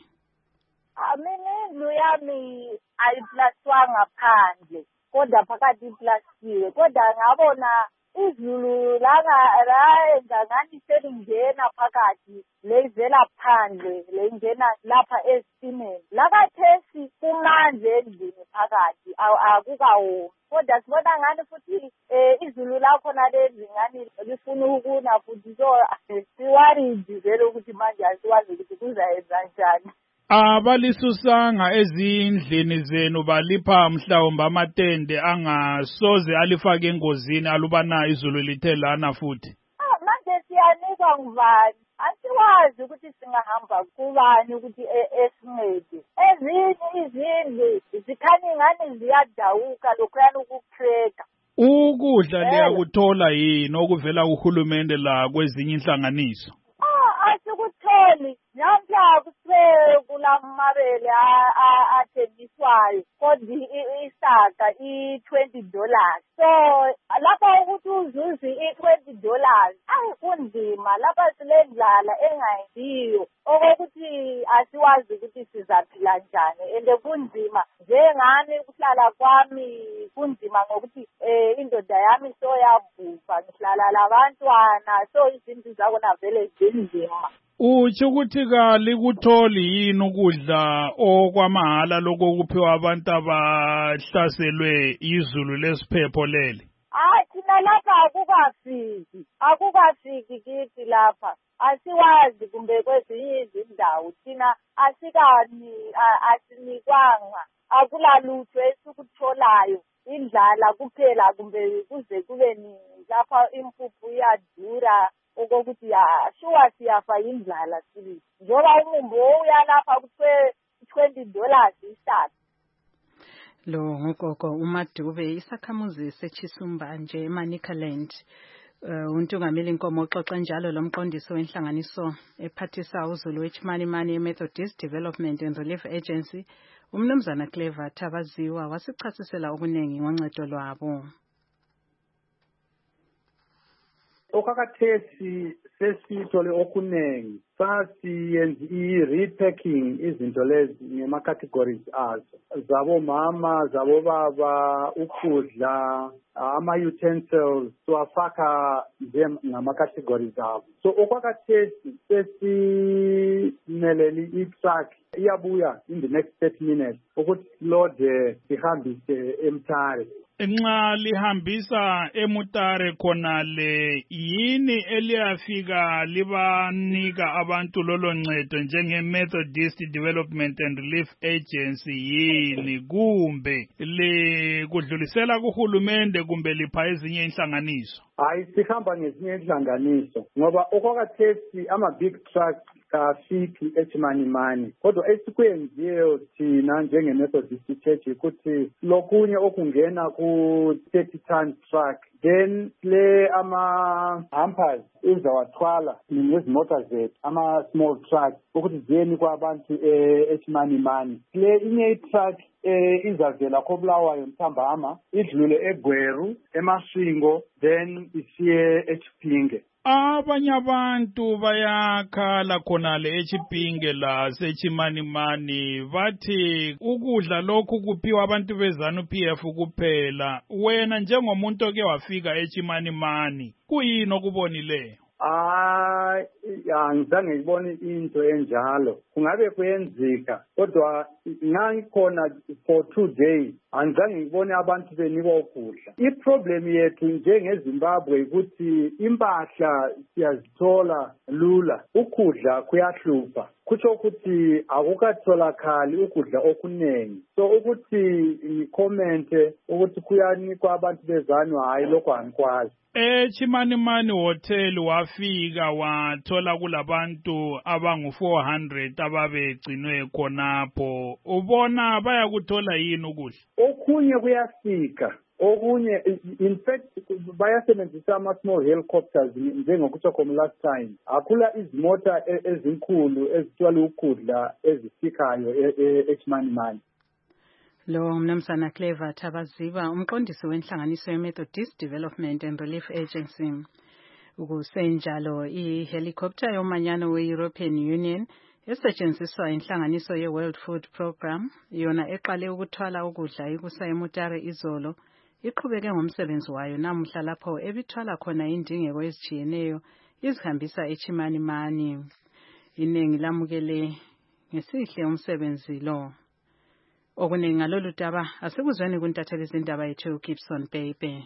Mina indlu yami ayiplastwanga phandle kodwa phakathi iplastiwe kodwa ngabona izulu layenza ngani selingena phakathi lezela phandle lengena lapha esitimeni lakathesi kumanje endlini phakathi akukawomi kodwa sibona ngani futhi izulu lakho nalezi ngani lifuna ukuna futhi so siwaridi vele ukuthi manje asiwazi ukuthi kuzayenza njani. Abalisusanga ezindlini zenu balipha mhlawumbe amatende angasoze alifake engozini alubana izulu lithe lana futhi. Manje siyanikwa ngubani? Asiwazi ukuthi singahamba kubani ukuthi esincede. Ezinye izindlu zikhanya ngani ziyadawuka lokhuyana ukukreka. Ukudla liyakuthola yini okuvela kuhulumende la kwezinye inhlanganiso? Asikutholi. Namhla kulamabele athengiswayo kodwa isaka $20. So lapha ukuthi uzuze $20 kunzima lapha silendlala engayiyo okokuthi asiwazi ukuthi sizaphila njani ende kunzima njengani kuhlala kwami kunzima ngokuthi indoda yami soyavuka ngihlala labantwana so izinto zakona vele zinzima. Uthi ukuthi kalikutholi yini ukudla okwamahala lokho kuphiwa abantu abahlaselwe izulu lesiphepho leli? Thina lapha akukafiki kithi lapha asiwazi kumbe kwezinye izindawo thina asinikwanga akulalutho esikutholayo indlala kuphela kumbe kuze kube nini lapha impuphu iyadura okokuthi shuwa siyafa indlala sibili njoba umumbo uyalapha kuthiwe $20 isaka. Lo ngogogo uMadube isakhamuzi sechisumba nje eManicaland. Untungameli inkomo oxoxa njalo lomqondiso wenhlanganiso ephathisa uZulu weChimanimani Methodist Development and Relief Agency umnumzana Clever Thabaziwa wasichasisela okunengi ngoncedo lwabo. Okakathesi sesithole okunengi sasiyenza i-repacking izinto lezi ngema-categories azo zabo mama zabo baba ukudla ama-utensils siwafaka ngama-categories abo. So okwakathesi sesimelele i-truck iyabuya in the next 30 minutes ukuthi silode sihambise eMtare. Nxa lihambisa eMutare khonale yini eliyafika libanika abantu lolo ncedo njenge Methodist Development and Relief Agency yini kumbe kudlulisela kuhulumende kumbe lipha ezinye inhlanganiso? Hayi sihamba ngezinye inhlanganiso ngoba okwakathesi ama-big trucks kafiki eChimanimani kodwa esikwenziyo thina njenge-Methodist Church ukuthi lokunye okungena ku-30 ton truck then le ama-hampers uzawathwala ngezimota zethu ama-small trucks ukuthi ziyeni kwabantu eChimanimani. Le inye i-truck izavela koBulawayo Mthambama idlule eGweru eMashingo then isiye eChipinge. Abanye abantu bayakhala khonale eChipinge la seChimanimani bathi ukudla lokhu kuphiwa abantu beZANU-PF kuphela. Wena njengomuntu oke wafika eChimanimani kuyini okubonileyo? Angizange ngibone into enjalo. Kungabe kuyenzeka kodwa ngikhona for 2 days angizange ngibone abantu benikwa ukudla. I-problem yethu njengeZimbabwe ukuthi impahla siyazithola lula, ukudla kuyahlupha. Kusho ukuthi akukatholakali ukudla okunengi. So ukuthi ngikomente ukuthi kuyanikwa abantu beZANU hayi lokho angikwazi. Chimanimani Hotel wafika wathola kulabantu abangu-400 ababegcinwe khonapho. Ubona bayakuthola yini ukudla? Okunye kuyafika. Okunye in fact bayasebenzisa ama-small helicopters njengokutsho khona last time. Akula izimota ezinkulu ezithwala ukudla ezifikayo eChimanimani. Lo mnumzana Clever Thabaziwa umqondisi wenhlanganiso ye-Methodist Development and Relief Agency. Ukusenjalo i-helicopter yomanyano we-European Union esetshenziswa inhlanganiso ye-World Food Program yona eqale ukuthwala ukudla ikusa eMutare izolo iqhubeke ngomsebenzi wayo namuhla lapho ebithwala khona indingeko ezijiyeneyo izihambisa eChimanimani. Iningi lamukele ngesihle umsebenzi lo. Okuningi ngalolu daba asikuzweni kuntatheli izindaba yethu Gibson Baby.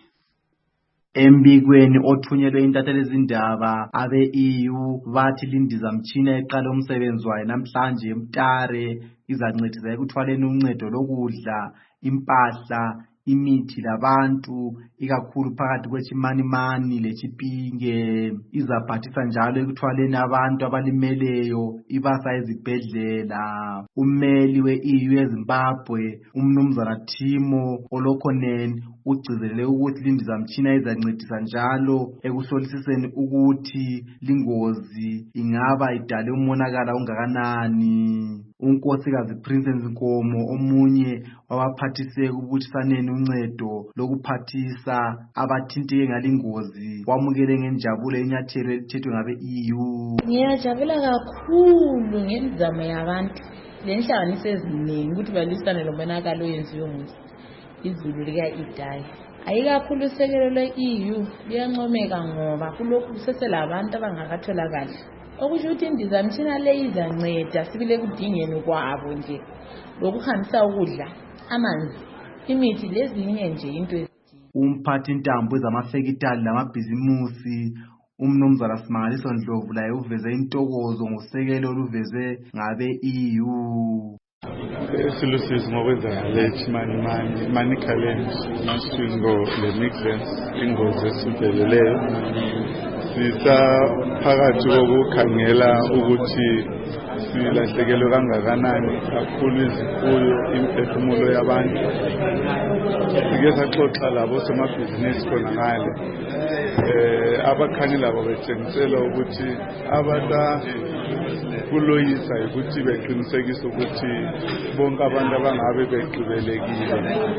Embikweni othunyelwe intatheli izindaba abe-EU bathi lindizamtshina eqala umsebenzi wayo namhlanje eMtare izancedisa ekuthwaleni uncedo lokudla, impahla, imithi labantu ikakhulu phakathi kweChimanimani leChipinge. Izaphathisa njalo ekuthwaleni abantu abalimeleyo ibasa ezibhedlela. Ummeli we-EU eZimbabwe umnumzana Timo Olokonen ugcizelele ukuthi lindizamtshina izancedisa njalo ekuhlolisiseni ukuthi lingozi ingaba idale umonakala ongakanani. Unkosikazi Princess Nkomo omunye wabaphathise ukubuthisaneni uncedo lokuphathisa abathinteke ngalingozi wamukele ngenjabulo inyathelo elithethwe ngabe-EU. Ngiyajabula kakhulu ngemizamo yabantu lenhlanganiso eziningi ukuthi balwisane lomonakalo oyenziwe izulu lika-Idai. Ayikakhulu usekelo lwe-EU liyancomeka ngoba kulokhu kuseselabantu abangakatholakali. Okusho ukuthi indizamtshina le izanceda sibile ekudingeni kwabo nje lokuhambisa ukudla, amanzi, imithi lezinye nje into ezithile. Umphathi intambo ezamafekitali lamabhizimusi umnumzana Simangaliso Ndlovu laye uveze intokozo ngosekelo oluvezwe ngabe-EU. Silusizi ngokwenzakala eChimanimani, Manicaland, Masvingo leMidlands ingozi esibhekeleyo. Sisaphakathi kokukhangela ukuthi silahlekelwe kangakanani kakhulu izifuyo, imphefumulo yabantu. Sike saxoxa labo somabhizinisi khona ngale. Abakhanyi labo betshengisela ukuthi kuloyisa ukuthi beqinisekise ukuthi bonke abantu abangabe begqibelekile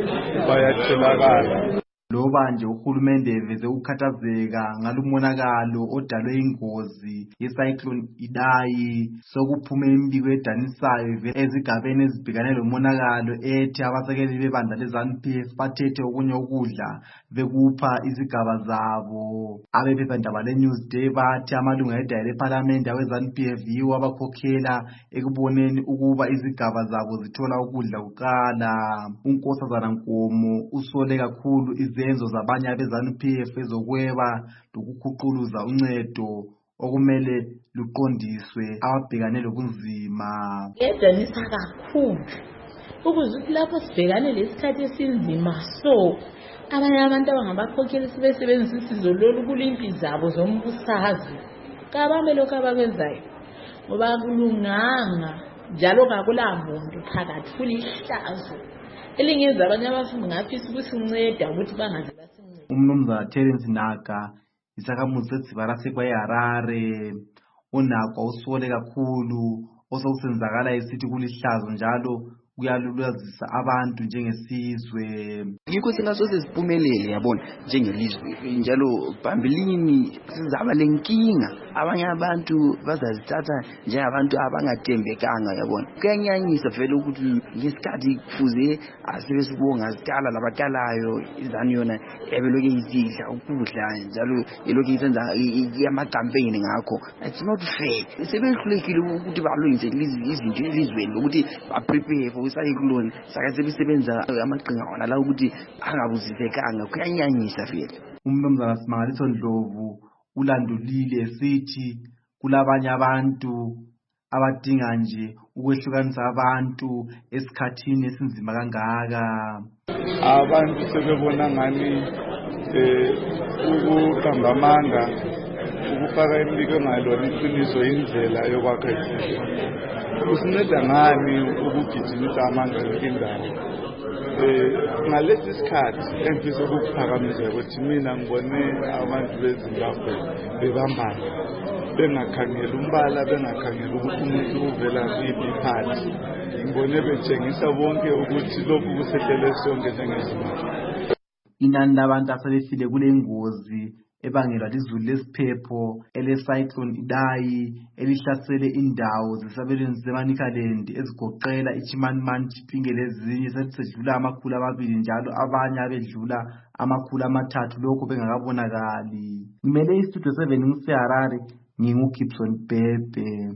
bayatholakala. Loba nje uhulumende eveze ukukhathazeka ngalumonakalo odalwe ingozi yecyclone Idai, sokuphume imibiko edanisayo ezigabeni ezibhekane lomonakalo ethi abasekeli bebandla leZANU-PF bathethe okunye ukudla bekupha izigaba zabo. Abephephandaba leNewsday bathi amalunga edaya lePhalamende aweZANU-PF yiwo abakhokhela ekuboneni ukuba izigaba zabo zithola ukudla kuqala. uNkosazana Nkomo usole kakhulu izenzo zabanye abeZANU-PF ezokweba lokukhuquluza uncedo okumele luqondiswe ababhekane lobunzima. Edanisa kakhulu ukuthi lapho sibhekane lesikhathi esinzima so abanye abantu abangabakhokheli sebesebenzisa isizo lolu kulimpi zabo zombusazwe kabame lokho abakwenzayo ngoba kulunganga njalo kakulamuntu phakathi kulihlazo elingenza abanye abafundi ngafisa ukuthi unceda ukuthi bangaze basincede. Umnumzana Terence Naga isakhamuzi sezibara sekwaHarare uNaga usole kakhulu osokusenzakala esithi kulihlazo njalo kuyalulazisa abantu njengesizwe. Yikho singasoze siphumelele yabona njengelizwe njalo phambilini sizaba lenkinga abanye abantu bazazithatha njengabantu abangathembekanga yabona. Kuyanyanyisa vele ukuthi ngesikhathi kufuze asebesibonga sicala labaqalayo izanu yona ebeloke isidla ukudla njalo eloke isenza ama-campaign ngakho. It's not fair. Sebehlulekile ukuthi balungise izinto elizweni lokuthi ba-prepare for cyclone saka sebesebenza amaqhinga wona la ukuthi angabuzisekanga kuyanyanyisa vele. Umnumzana Simangaliso Ndlovu ulandulile sithi kulabanye abantu abadinga nje ukwehlukanisa abantu esikhathini esinzima kangaka. Abantu sebebona ngani ukuqamba amanga ukufaka imibiko engalona iqiniso indlela yokwakha isizwe. Kusinceda ngani ukugijimisa amanga lendawo? Ngalesi sikhathi engifisa ukuphakamisa ukuthi mina ngibone abantu beZimbabwe bebambana bengakhangela umbala bengakhangela ukuthi umuntu uvela kuyiphi iphathi. Ngibone betshengisa bonke ukuthi lokhu kusehlele sonke njengeZimbabwe. Inani labantu asebefile kule ngozi ebangelwa lizulu lesiphepho ele-cyclone Idai elihlasele indawo zesabelweni seManicaland ezigoqela iChimanimani, Chipinge lezinye sesedlula 200 njalo abanye abedlula 300 lokho bengakabonakali. Ngimele istudio 7 ngiseHarare nginguGibson Bhebhe.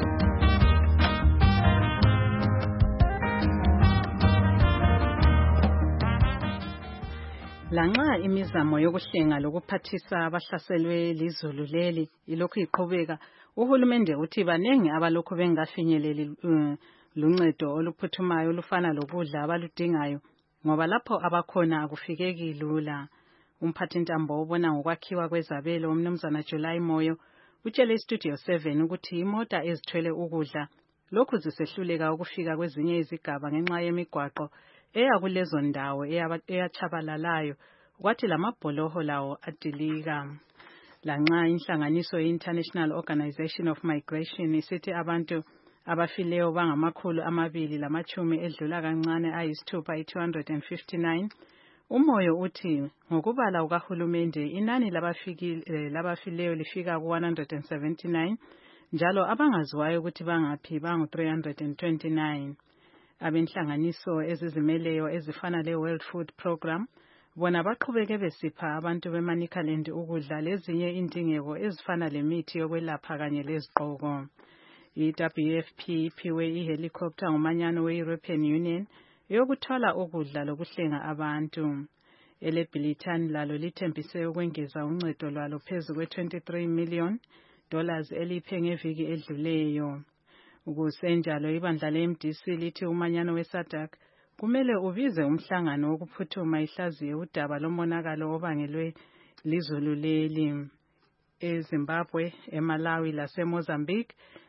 Lanxa imizamo yokuhlenga lokuphathisa abahlaselwe lizulu leli ilokhu iqhubeka, uhulumende uthi baningi abalokhu bengafinyeleli luncedo oluphuthumayo olufana lokudla abaludingayo ngoba lapho abakhona akufikeki lula. Umphathintambo obona ngokwakhiwa kwezabelo umnumzana July Moyo utshele iStudio 7 ukuthi imota ezithwele ukudla lokhu zisehluleka ukufika kwezinye izigaba ngenxa yemigwaqo eya kulezo ndawo eyachabalalayo kwathi lamabholoho lawo adilika. Lanxa inhlanganiso ye-International Organization of Migration isithi abantu abafileyo bangama210 edlula kancane ayisithupha 259, uMoyo uthi ngokubala ukahulumende inani labafileyo lifika ku179 njalo abangaziwayo ukuthi bangaphi bangu329. Abenhlanganiso ezizimeleyo ezifana le-World Food Program bona baqhubeke besipha abantu beManicaland ukudla lezinye indingeko ezifana lemithi yokwelapha kanye lezigqoko. I-WFP iphiwe ihelicopter ngumanyano we-European Union yokuthwala ukudla lokuhlenga abantu. EleBilliton lalo lithembise ukwengeza uncedo lwalo phezu kwe$23 million eliphe ngeviki edluleyo. Ukusenjalo ibandla le-MDC lithi umanyano weSADC kumele ubize umhlangano wokuphuthuma ihlaziye udaba lomonakalo obangelwe lizulu leli. eZimbabwe, eMalawi laseMozambique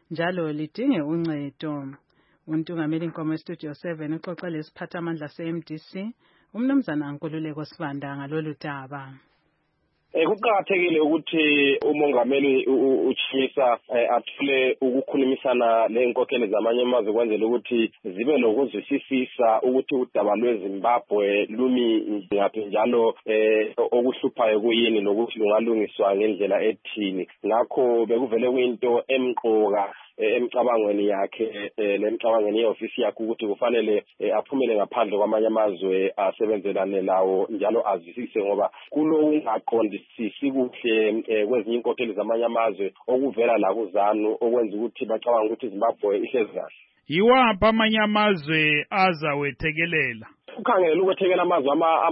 njalo lidinge uncedo. Untungameli inkomo estudio 7 uxoxa lesiphathamandla se-MDC umnumzana Nkululeko Sibanda ngalolu daba. Kuqakathekile ukuthi umongameli uChisa athule ukukhulumisana nenkokheli zamanye amazwe kwenzela ukuthi zibe lokuzwisisa ukuthi udaba lweZimbabwe lumi ngaphi njalo okuhluphayo kuyini lokuthi lungalungiswa ngendlela ethini. Ngakho bekuvele kuyinto emqoka emcabangweni yakhe lemcabangweni yeofisi yakhe ukuthi kufanele aphumele ngaphandle kwamanye amazwe asebenzelane lawo njalo azwisise ngoba kulokungaqondisisi kuhle kwezinye inkokheli zamanye amazwe okuvela la kuZANU okwenza ukuthi bacabanga ukuthi iZimbabwe ihlezi kahle. Yiwaphi amanye amazwe azawethekelela? Ukhangela ukuthekela amazwe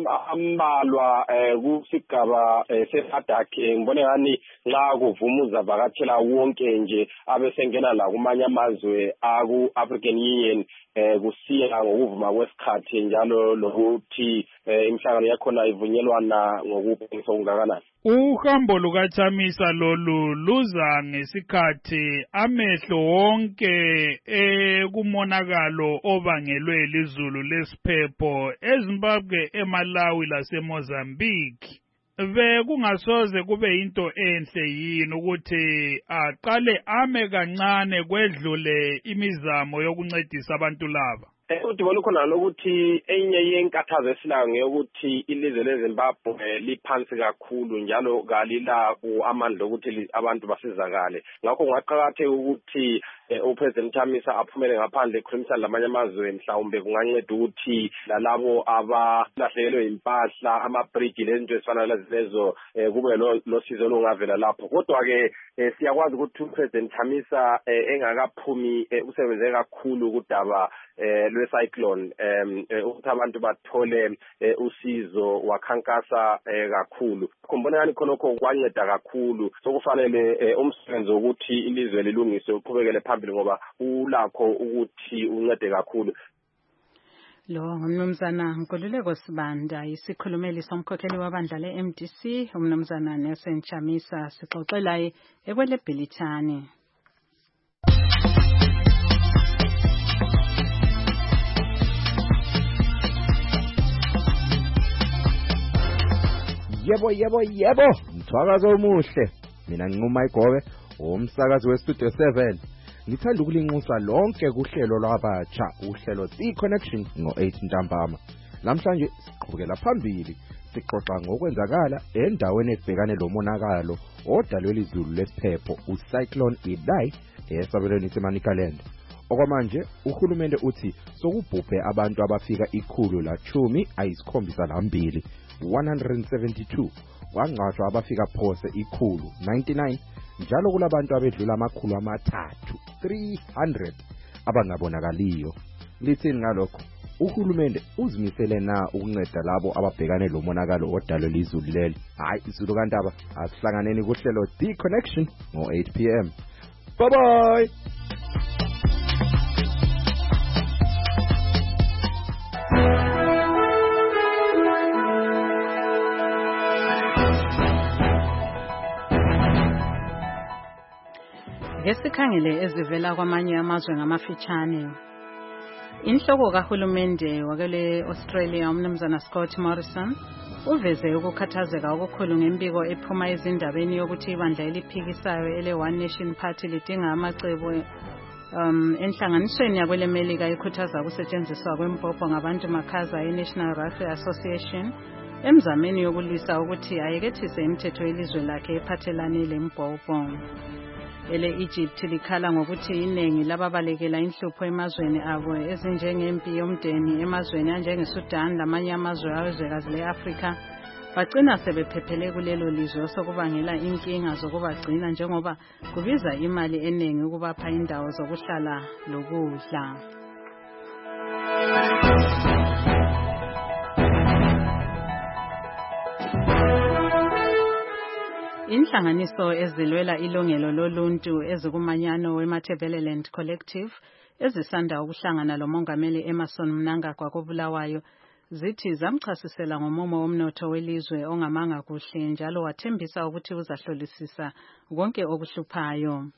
ambalwa kusigaba seSADC ngibone ngani nxa kuvumuza vakatshela wonke nje abesengena la kumanye amazwe aku African Union kusiya ngokuvuma kwesikhathi njalo lokuthi imihlangano yakhona ivunyelwana ngokuphikisa okungakanani. Uhambo lukaChamisa lolu luza ngesikhathi amehlo wonke kumonakalo obangelwe lizulu lesiphepho eZimbabwe, eMalawi laseMozambique. Bekungasoze kube into enhle yini ukuthi aqale ame kancane kwedlule imizamo yokuncedisa abantu laba? Udibona khona lokuthi enye yenkathazo esilayo ngeyokuthi ilizwe leZimbabwe liphansi kakhulu njalo kalila amandla ukuthi abantu basizakale. Ngakho ngaqakatheka ukuthi uPresident Chamisa aphumele ngaphandle ekhulumisana lamanye amazwe mhlawumbe kunganceda ukuthi lalabo abalahlekelwe impahla amabridge lezinto ezifana lezo kube losizo lungavela lapho. Kodwa-ke siyakwazi ukuthi uPresident Chamisa engakaphumi usebenze kakhulu kudaba lwecyclone ukuthi abantu bathole usizo wakhankasa kakhulu. Kumbona ngani khonokho kwanceda kakhulu sokufanele umsebenzi ukuthi ilizwe lilungiswe uqhubekele phambili ngoba ulakho ukuthi uncede kakhulu. Lo ngumnumzana Nkululeko Sibanda isikhulumeli somkhokheli wabandla le-MDC umnumzana Nelson Chamisa sixoxela ekwele Bhilithani. Yebo, mthwakazo omuhle. Mina nginquma iGobe, umsakazi weStudio 7. Ngithanda ukulinxusa lonke kuhlelo lwabatsha, uhlelo The Connection ngo-8 ntambama. Namhlanje siqhubekela phambili, sixoxa ngokwenzakala endaweni ebhekane lomonakalo odalwe lizulu lesiphepho uCyclone Idai esabelweni seManicaland. Okwamanje uhulumende uthi sokubhubhe abantu abafika 172 172 kwangcwatshwa abafika phose 199 njalo kulabantu abedlula 300 abangabonakaliyo. Lithini ngalokho? Uhulumende uzimisele na ukunceda labo ababhekane lomonakalo odalwe lizulu leli? Hayi izulu kantaba, asihlanganeni kuhlelo The Connection ngo-8 p.m. Bye bye. Ngesikhangele ezivela kwamanye amazwe ngamafitshane. Inhloko kahulumende wakele Australia umnumzana Scott Morrison uveze ukukhathazeka okukhulu ngempiko ephuma ezindabeni yokuthi ibandla eliphikisayo ele One Nation Party lidinga amacebo enhlanganisweni yakwele Melika ikhuthaza ukusetshenziswa kwembhobho ngabantu makhaza eNational Rugby Association emzameni yokulwisa ukuthi ayekethise imithetho yelizwe lakhe ephathelane lembhobho. Egypt likhala ngokuthi iningi lababalekela inhlupho emazweni abo ezinjengempi yomdeni emazweni anjengeSudan lamanye amazwe awezwekazi leAfrika bagcina sebephephele kulelo lizwe osokubangela inkinga zokubagcina njengoba kubiza imali eningi ukubapha indawo zokuhlala lokudla. Inhlanganiso ezilwela ilungelo loluntu ezikumanyano weMatabeleland Collective ezisanda ukuhlangana lomongameli Emmerson Mnangagwa kobulawayo zithi zamchasisela ngomomo womnotho welizwe ongamanga kuhle njalo wathembisa ukuthi uzahlolisisa konke okuhluphayo.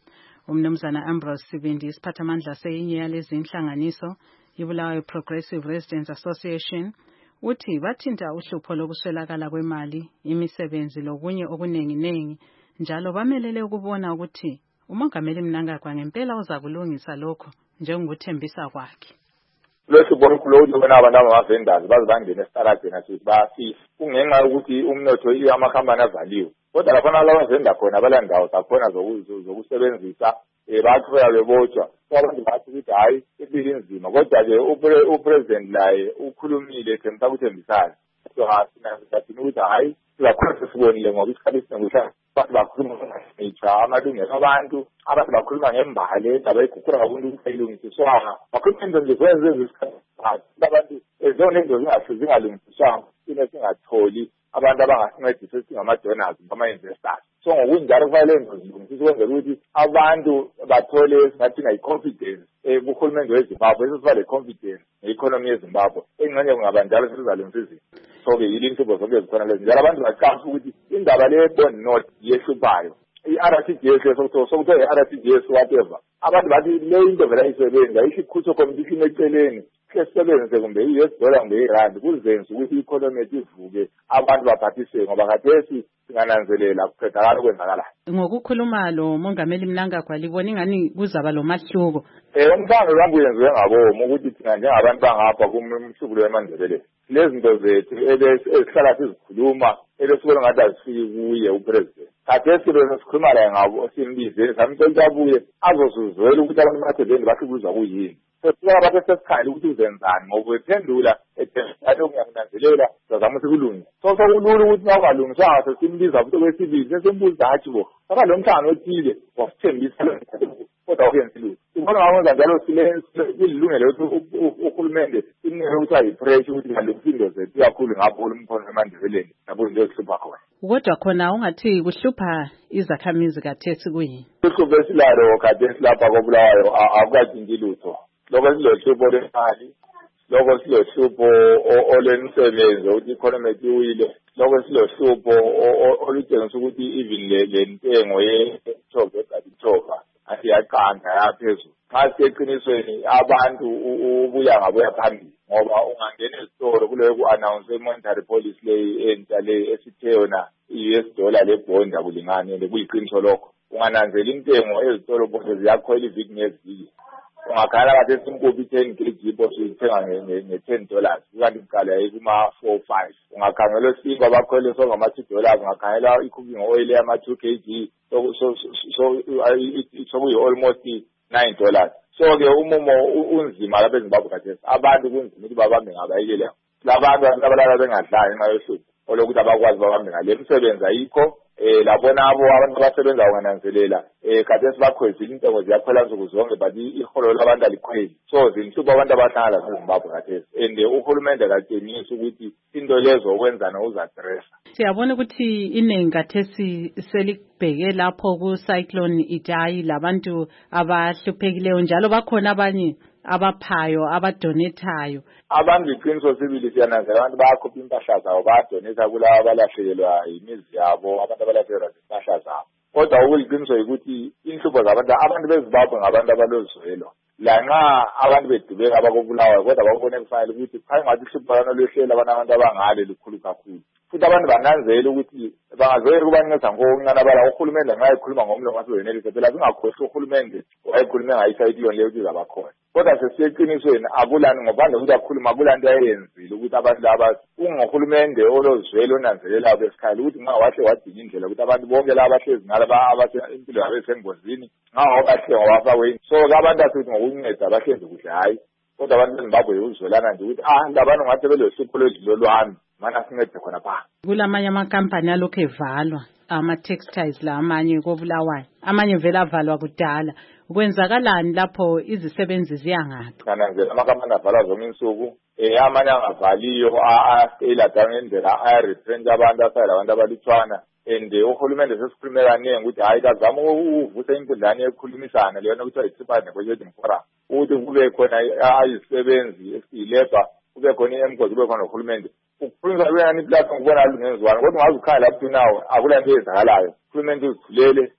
Umnumzana Ambrose Sibindi isiphathamandla seyinye yalezi inhlanganiso iBulawayo Progressive Residents Association uthi bathinta uhlupho lokuswelakala kwemali, imisebenzi lokunye okuningi njalo bamelele ukubona ukuthi uMongameli Mnangagwa ngempela uzakulungisa lokho njengokuthembisa kwakhe. Lokhu bonke ubona abantu abavendors baze bangena esitaradeni asithi bayafisa kungenxa ukuthi umnotho amakhampani avaliwe kodwa lapha laba venda khona abalandawo zakhona zokusebenzisa bathula bebotshwa abantu bathi ukuthi hayi impilo inzima kodwa ke upresident laye ukhulumile ethemba ukuthembisana so asinathi ukuthi hayi sizakhona sibonile ngoba isikhathi esinengusha abantu bakhuluma ngitsha amalungelo abantu bakhuluma ngembali indaba iguqula abantu ukuthi ayilungisiswanga bakhuluma into nje kwenze isikhathi abantu ezona into zingalungisiswanga singatholi abantu abangasincedisa esingama-donors bama-investors so ngokunjalo kufanele into zilungisiswe ukwenzela ukuthi abantu bathole singathi i-confidence kuhulumende weZimbabwe esesiba le-confidence nge-economy yeZimbabwe engxenye kungaba njalo sesizalungisa izinto so-ke yile inhlupho zonke zikhona lezi njalo abantu baqasa ukuthi indaba le-bond note yehluphayo i-RTGS sokuthiwa i-RTGS whatever abantu bathi le into vele ayisebenzi ayisho ikhutho competition eceleni sesebenze kumbe i-US dollar kumbe irandi kuzenza ukuthi i-economy ivuke abantu baphathiseke ngoba khathesi singananzelela kuqedakala kwenzakalayo. Ngokukhuluma lo Mongameli Mnangagwa libona ingani kuzaba lo mahluko. Umhlangano wami uyenziwe ngabomu ukuthi thina njengabantu bangapha kumhlubulo wemandebele lezi zinto zethu esihlala sizikhuluma ebesibona ngathi azifiki kuye upresident. Khathesi sikhuluma laye ngabo simbizeni samcela abuye azosuzwela ukuthi abantu bamathebeni bahlukuzwa kuyini. Sesibona abantu sesikhali ukuthi uzenzani ngoba ephendula ethemba ngiyananzelela sizama ukuthi kulunge. Sokulula ukuthi nawungalungisanga sesimbiza futhi okwesibili sesimbuza hathi bo baba lo mhlangano othile wasithembisa kodwa uyenziwe. Ubona ngakwenza njalo sililungele ukuthi uhulumende inike ukuthi ayipressure ukuthi ngalungisa into zethu kakhulu ngapho umkhono emandebeleni lapho into ezihlupha khona. Kodwa khona ungathi kuhlupha izakhamizi kathesi kuyini? Uhlupho esilalo khathesi lapha koBulawayo akukadingi lutho. Lokho silohlupho lwemali, lokho silohlupho olwemisebenzi ukuthi economy iwile, lokho silohlupho olutshengisa ukuthi even le ntengo yethoba ekadithoba asiyaqanda yaphezulu. Xa siyeqinisweni abantu ubuya ngabuya phambili ngoba ungangena esitolo kuleyo ku-announce i-monetary policy leyi entsha le esithe yona i-US dollar le-bond akulingane kuyiqiniso lokho. Ungananzela intengo ezitolo bonke ziyakhwela iviki ngeviki. Ungakhala kade esimkopi 10 kg ipo siyithenga nge$10 kanti kuqala kuma-4-5. Ungakhangela isinkwa abakhwele songama-$2 ungakhangela i-cooking oil yama-2 kg sokuyi-almost $9. So-ke umumo unzima lapha eZimbabwe khathesi abantu kunzima ukuthi babambe ngabayekela labantu abalala bengadlali ngenxa yohlupho olokuthi abakwazi babambe ngale misebenzi ayikho labona abo abantu abasebenza ungananzelela khathesi bakhwezile intengo ziyakhwela nsuku zonke but iholo labantu alikhweli so zinhlupho abantu abahlangana eZimbabwe khathesi and uhulumende katshengisa ukuthi into lezo okwenzana uzadressa. Siyabona ukuthi iningi khathesi selibheke lapho ku-cyclone Idai labantu abahluphekileyo njalo bakhona abanye abaphayo abadonethayo. Abantu iqiniso sibili siyananzela abantu bayakhupha impahla zabo bayadonetha kulabo abalahlekelwa yimizi yabo abantu abalahlekelwa zimpahla zabo. Kodwa okuyiqiniso ukuthi inhlupho abantu beZimbabwe ngabantu abalozwelo. Lanxa abantu bedubeka abakobulawayo kodwa bakubone kufanele ukuthi khayi ngathi ihlupho lwehlela abantu abangale likhulu kakhulu. Futhi abantu bananzela ukuthi bangazwela ukubanceda ngokuncane abala uhulumende nxa ekhuluma ngomlomo wasewenelisa phela singakhohlwa uhulumende wayekhulume ngayi-cyclone leyo ukuthi izabakhona. Kodwa sesiyeqinisweni akulani ngaphandle ukuthi akhuluma akulanto ayenzile ukuthi abantu laba ungohulumende olozwelo onanzelelayo besikhali ukuthi nxa wahle wadinga indlela ukuthi abantu bonke laba abahlezi ngala impilo yabo esengozini nxa wabahle ngawafakweni so-ke abantu asithi ngokunceda abahlezi kuhle hayi kodwa abantu beZimbabwe uzwelana nje ukuthi labantu ngathi belohlupho lwedlilo lwami mana sincede khona pha. Kulamanye amakampani alokhu evalwa ama-textiles la amanye koBulawayo amanye vele avalwa kudala kwenzakalani lapho izisebenzi ziyangaphi? Kananzela amakampani avalwa zonke insuku amanye angavaliyo a-scale down ngendlela aya-reprint abantu asayela abantu abalutshwana and uhulumende sesikhulume kaningi ukuthi hayi kazama uvusa inkundlane yokukhulumisana leyona kuthiwa i-Tripartite Negotiating Forum ukuthi kube khona izisebenzi esiyilebha kube khona i-MCOS kube khona uhulumende ukukhulunyiswa kuyani iplatform kubona alungenziwani kodwa ungaze ukhala lapho nawe akulanto eyenzakalayo uhulumende uzithulele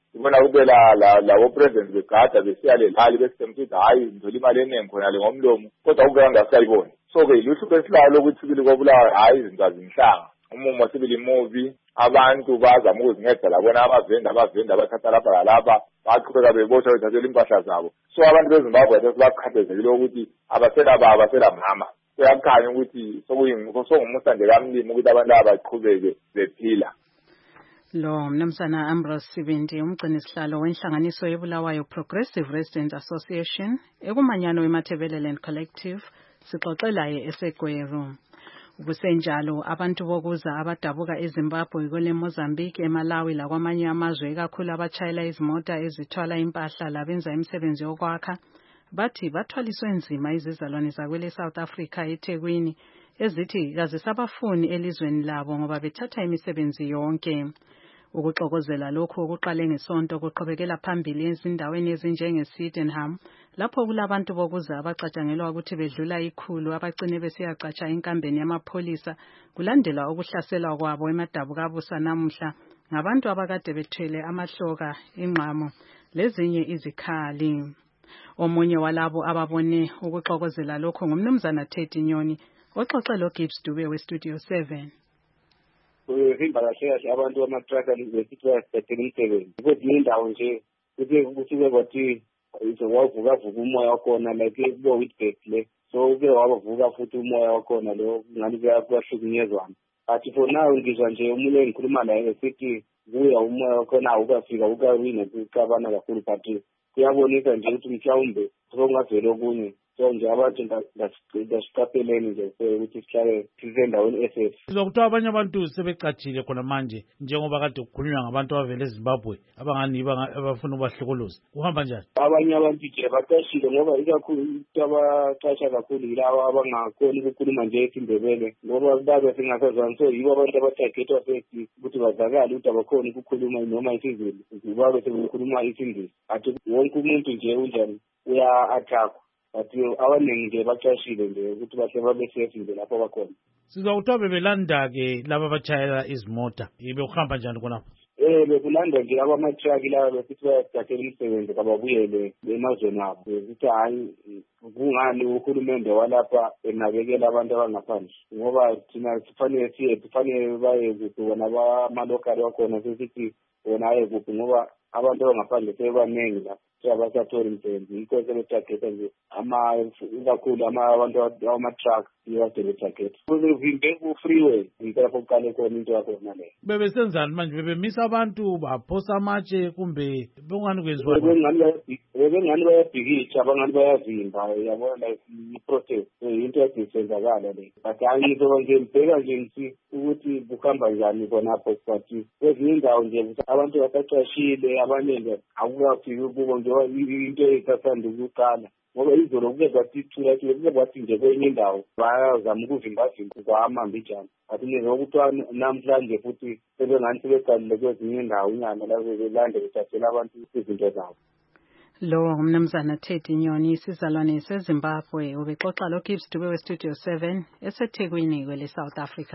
ibona kube lawo president begada besiyale lali besemthithi hayi ngizole imali eningi khona le ngomlomo kodwa kube angasayibona. So-ke luhlupho esilalo ukuthi sibili kobulawa hayi izinto azinhlanga umumo sibili movie abantu bazama ukuzinceda labona abavenda abathatha lapha lalapha baqhubeka beboshwa bethathela impahla zabo. So abantu beZimbabwe sebakhathazekile ukuthi abasela baba abasela mama. Kuyakhanya ukuthi sokungumusa nje kamlimi ukuthi abantu laba baqhubeke bephila. Lo mnumzana Ambrose Sibindi umgcini sihlalo wenhlanganiso yebulawayo Progressive Residents Association ekumanyano weMatabeleland Collective sixoxelaye eseGweru. Kusenjalo abantu bokuza abadabuka eZimbabwe kule Mozambique eMalawi lakwamanye amazwe kakhulu abachayela izimota ezithwala impahla labenza imisebenzi yokwakha bathi bathwaliswe nzima izizalwane zakwele South Africa eThekwini ezithi kazisabafuni elizweni labo ngoba bethatha imisebenzi yonke. Ukuxokozela lokho okuqale ngesonto kuqhubekela phambili ezindaweni ezinjenge Sydenham lapho kulabantu bokuza abacatshangelwa ukuthi bedlula ikhulu abagcine besiyacatsha enkambeni yamapholisa kulandela ukuhlaselwa kwabo eMadabukabusa namuhla ngabantu abakade bethwele amahloka ingqamo lezinye izikhali. Omunye walabo ababone ukuxokozela lokho ngumnumzana Teddy Nyoni oxoxela Gibbs Dube weStudio 7. Uhimba kahle abantu bamatraka besithi bayasibethela umsebenzi kwezinye indawo nje kusuke kwathi wavuka umoya wakhona like kubo Witbet le so uke wavuka futhi umoya wakhona lo ngani kuyahlukunyezwana but for now ngizwa nje umuntu engikhuluma naye esithi kuya umoya wakhona ukafika ukawina kucabana kakhulu but kuyabonisa nje ukuthi mhlawumbe sokungavela okunye so nje abantu ngasiqapheleni nje ukuthi sihlale sisendaweni esafe. Sizokuthiwa abanye abantu sebecatshile khona manje njengoba kade kukhulunywa ngabantu abavela eZimbabwe abangani abafuna ukubahlokoloza kuhamba njani? Abanye abantu nje baqashile ngoba ikakhulu abaqasha kakhulu yilabo abangakhoni ukukhuluma nje isiNdebele ngoba babe singasazwani so yibo abantu abatargetwa sethi ukuthi bazakale ukuthi abakhoni ukukhuluma noma isiZulu babe sebekhuluma isiNgisi athi wonke umuntu nje unjani uya-attackwa. Bathi abaningi nje baqashile nje ukuthi bahle babe safe nje lapho bakhona. Sizawuthiwa bebelanda-ke laba abatshayela izimota bekuhamba njani khonapho? Bekulanda nje abamatraki laba besithi bayasithathela imisebenzi kababuyele emazweni abo ukuthi hayi kungani uhulumende walapha enakekela abantu abangaphandle ngoba thina kufanele baye kuphi bona bamalokali wakhona sesithi bona aye kuphi ngoba abantu abangaphandle sebebaningi la abasatholi imisebenzi yikho sebetageta nje ikakhulu abantu abamatruck yode betageta kuvimbe ku-freeway yikho lapho kuqale khona into yakhona leyo. Bebesenzani manje bebemisa abantu baphosa amatshe kumbe bekungani kwenziwa? Bebengani bayabhikisha abangani bayavimba yabona like i-protest into yadisenzakala le but hayi ngizoba nje mbheka nje ngithi ukuthi kuhamba njani khonapho but kwezinye indawo nje abantu basaqashile abaningi akukafiki kubo njengoba into esathanda ukuqala ngoba izolo kuke kwathi thula-thula kuke kwathi nje kwenye indawo bayazama ukuvimbavimba kwamambijana but ngezwa kuthiwa namhlanje futhi sebengani sebeqalile kwezinye indawo inyana la belande bethathela abantu izinto zabo. Lo umnumzana Teddy Nyoni isizalwane seZimbabwe ubexoxa loGibbs Dube weStudio 7 eseThekwini kwele South Africa.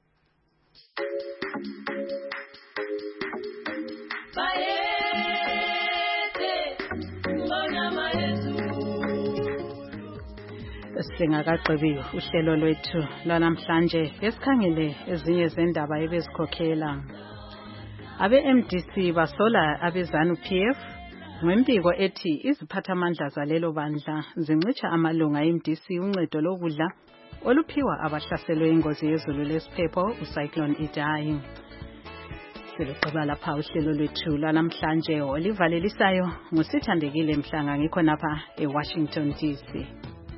Singakagqibi uhlelo lwethu lwanamhlanje esikhangele ezinye zendaba ebezikhokhela. Abe-MDC basola abeZANU-PF ngempiko ethi iziphathamandla zalelo bandla zincitsha amalunga eMDC uncedo lokudla oluphiwa abahlaselwe ingozi yezulu lesiphepho uCyclone Idai. Siluqaba lapha uhlelo lwethu lwanamhlanje olivalelisayo ngusithandekile Mhlanga ngikho napha eWashington DC.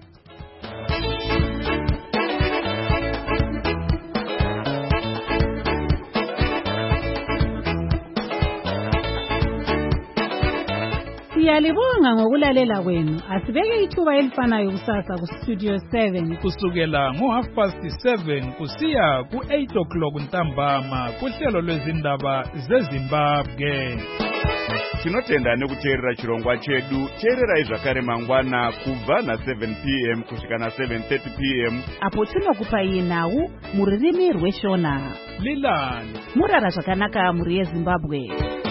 Siyalibonga ngokulalela kwenu. Asibeke ithuba elifanayo kusasa kuStudio 7 kusukela ngo7:30 kusiya ku8 ntambama kuhlelo lwezindaba zeZimbabwe. Tinotenda nekuteerera chirongwa chedu. Teerera zvakare mangwana kubva na7 p.m. kusvika na7:30 p.m. apo tinokupa nhau muririmi rweShona. Lilani murara zvakanaka muri yeZimbabwe.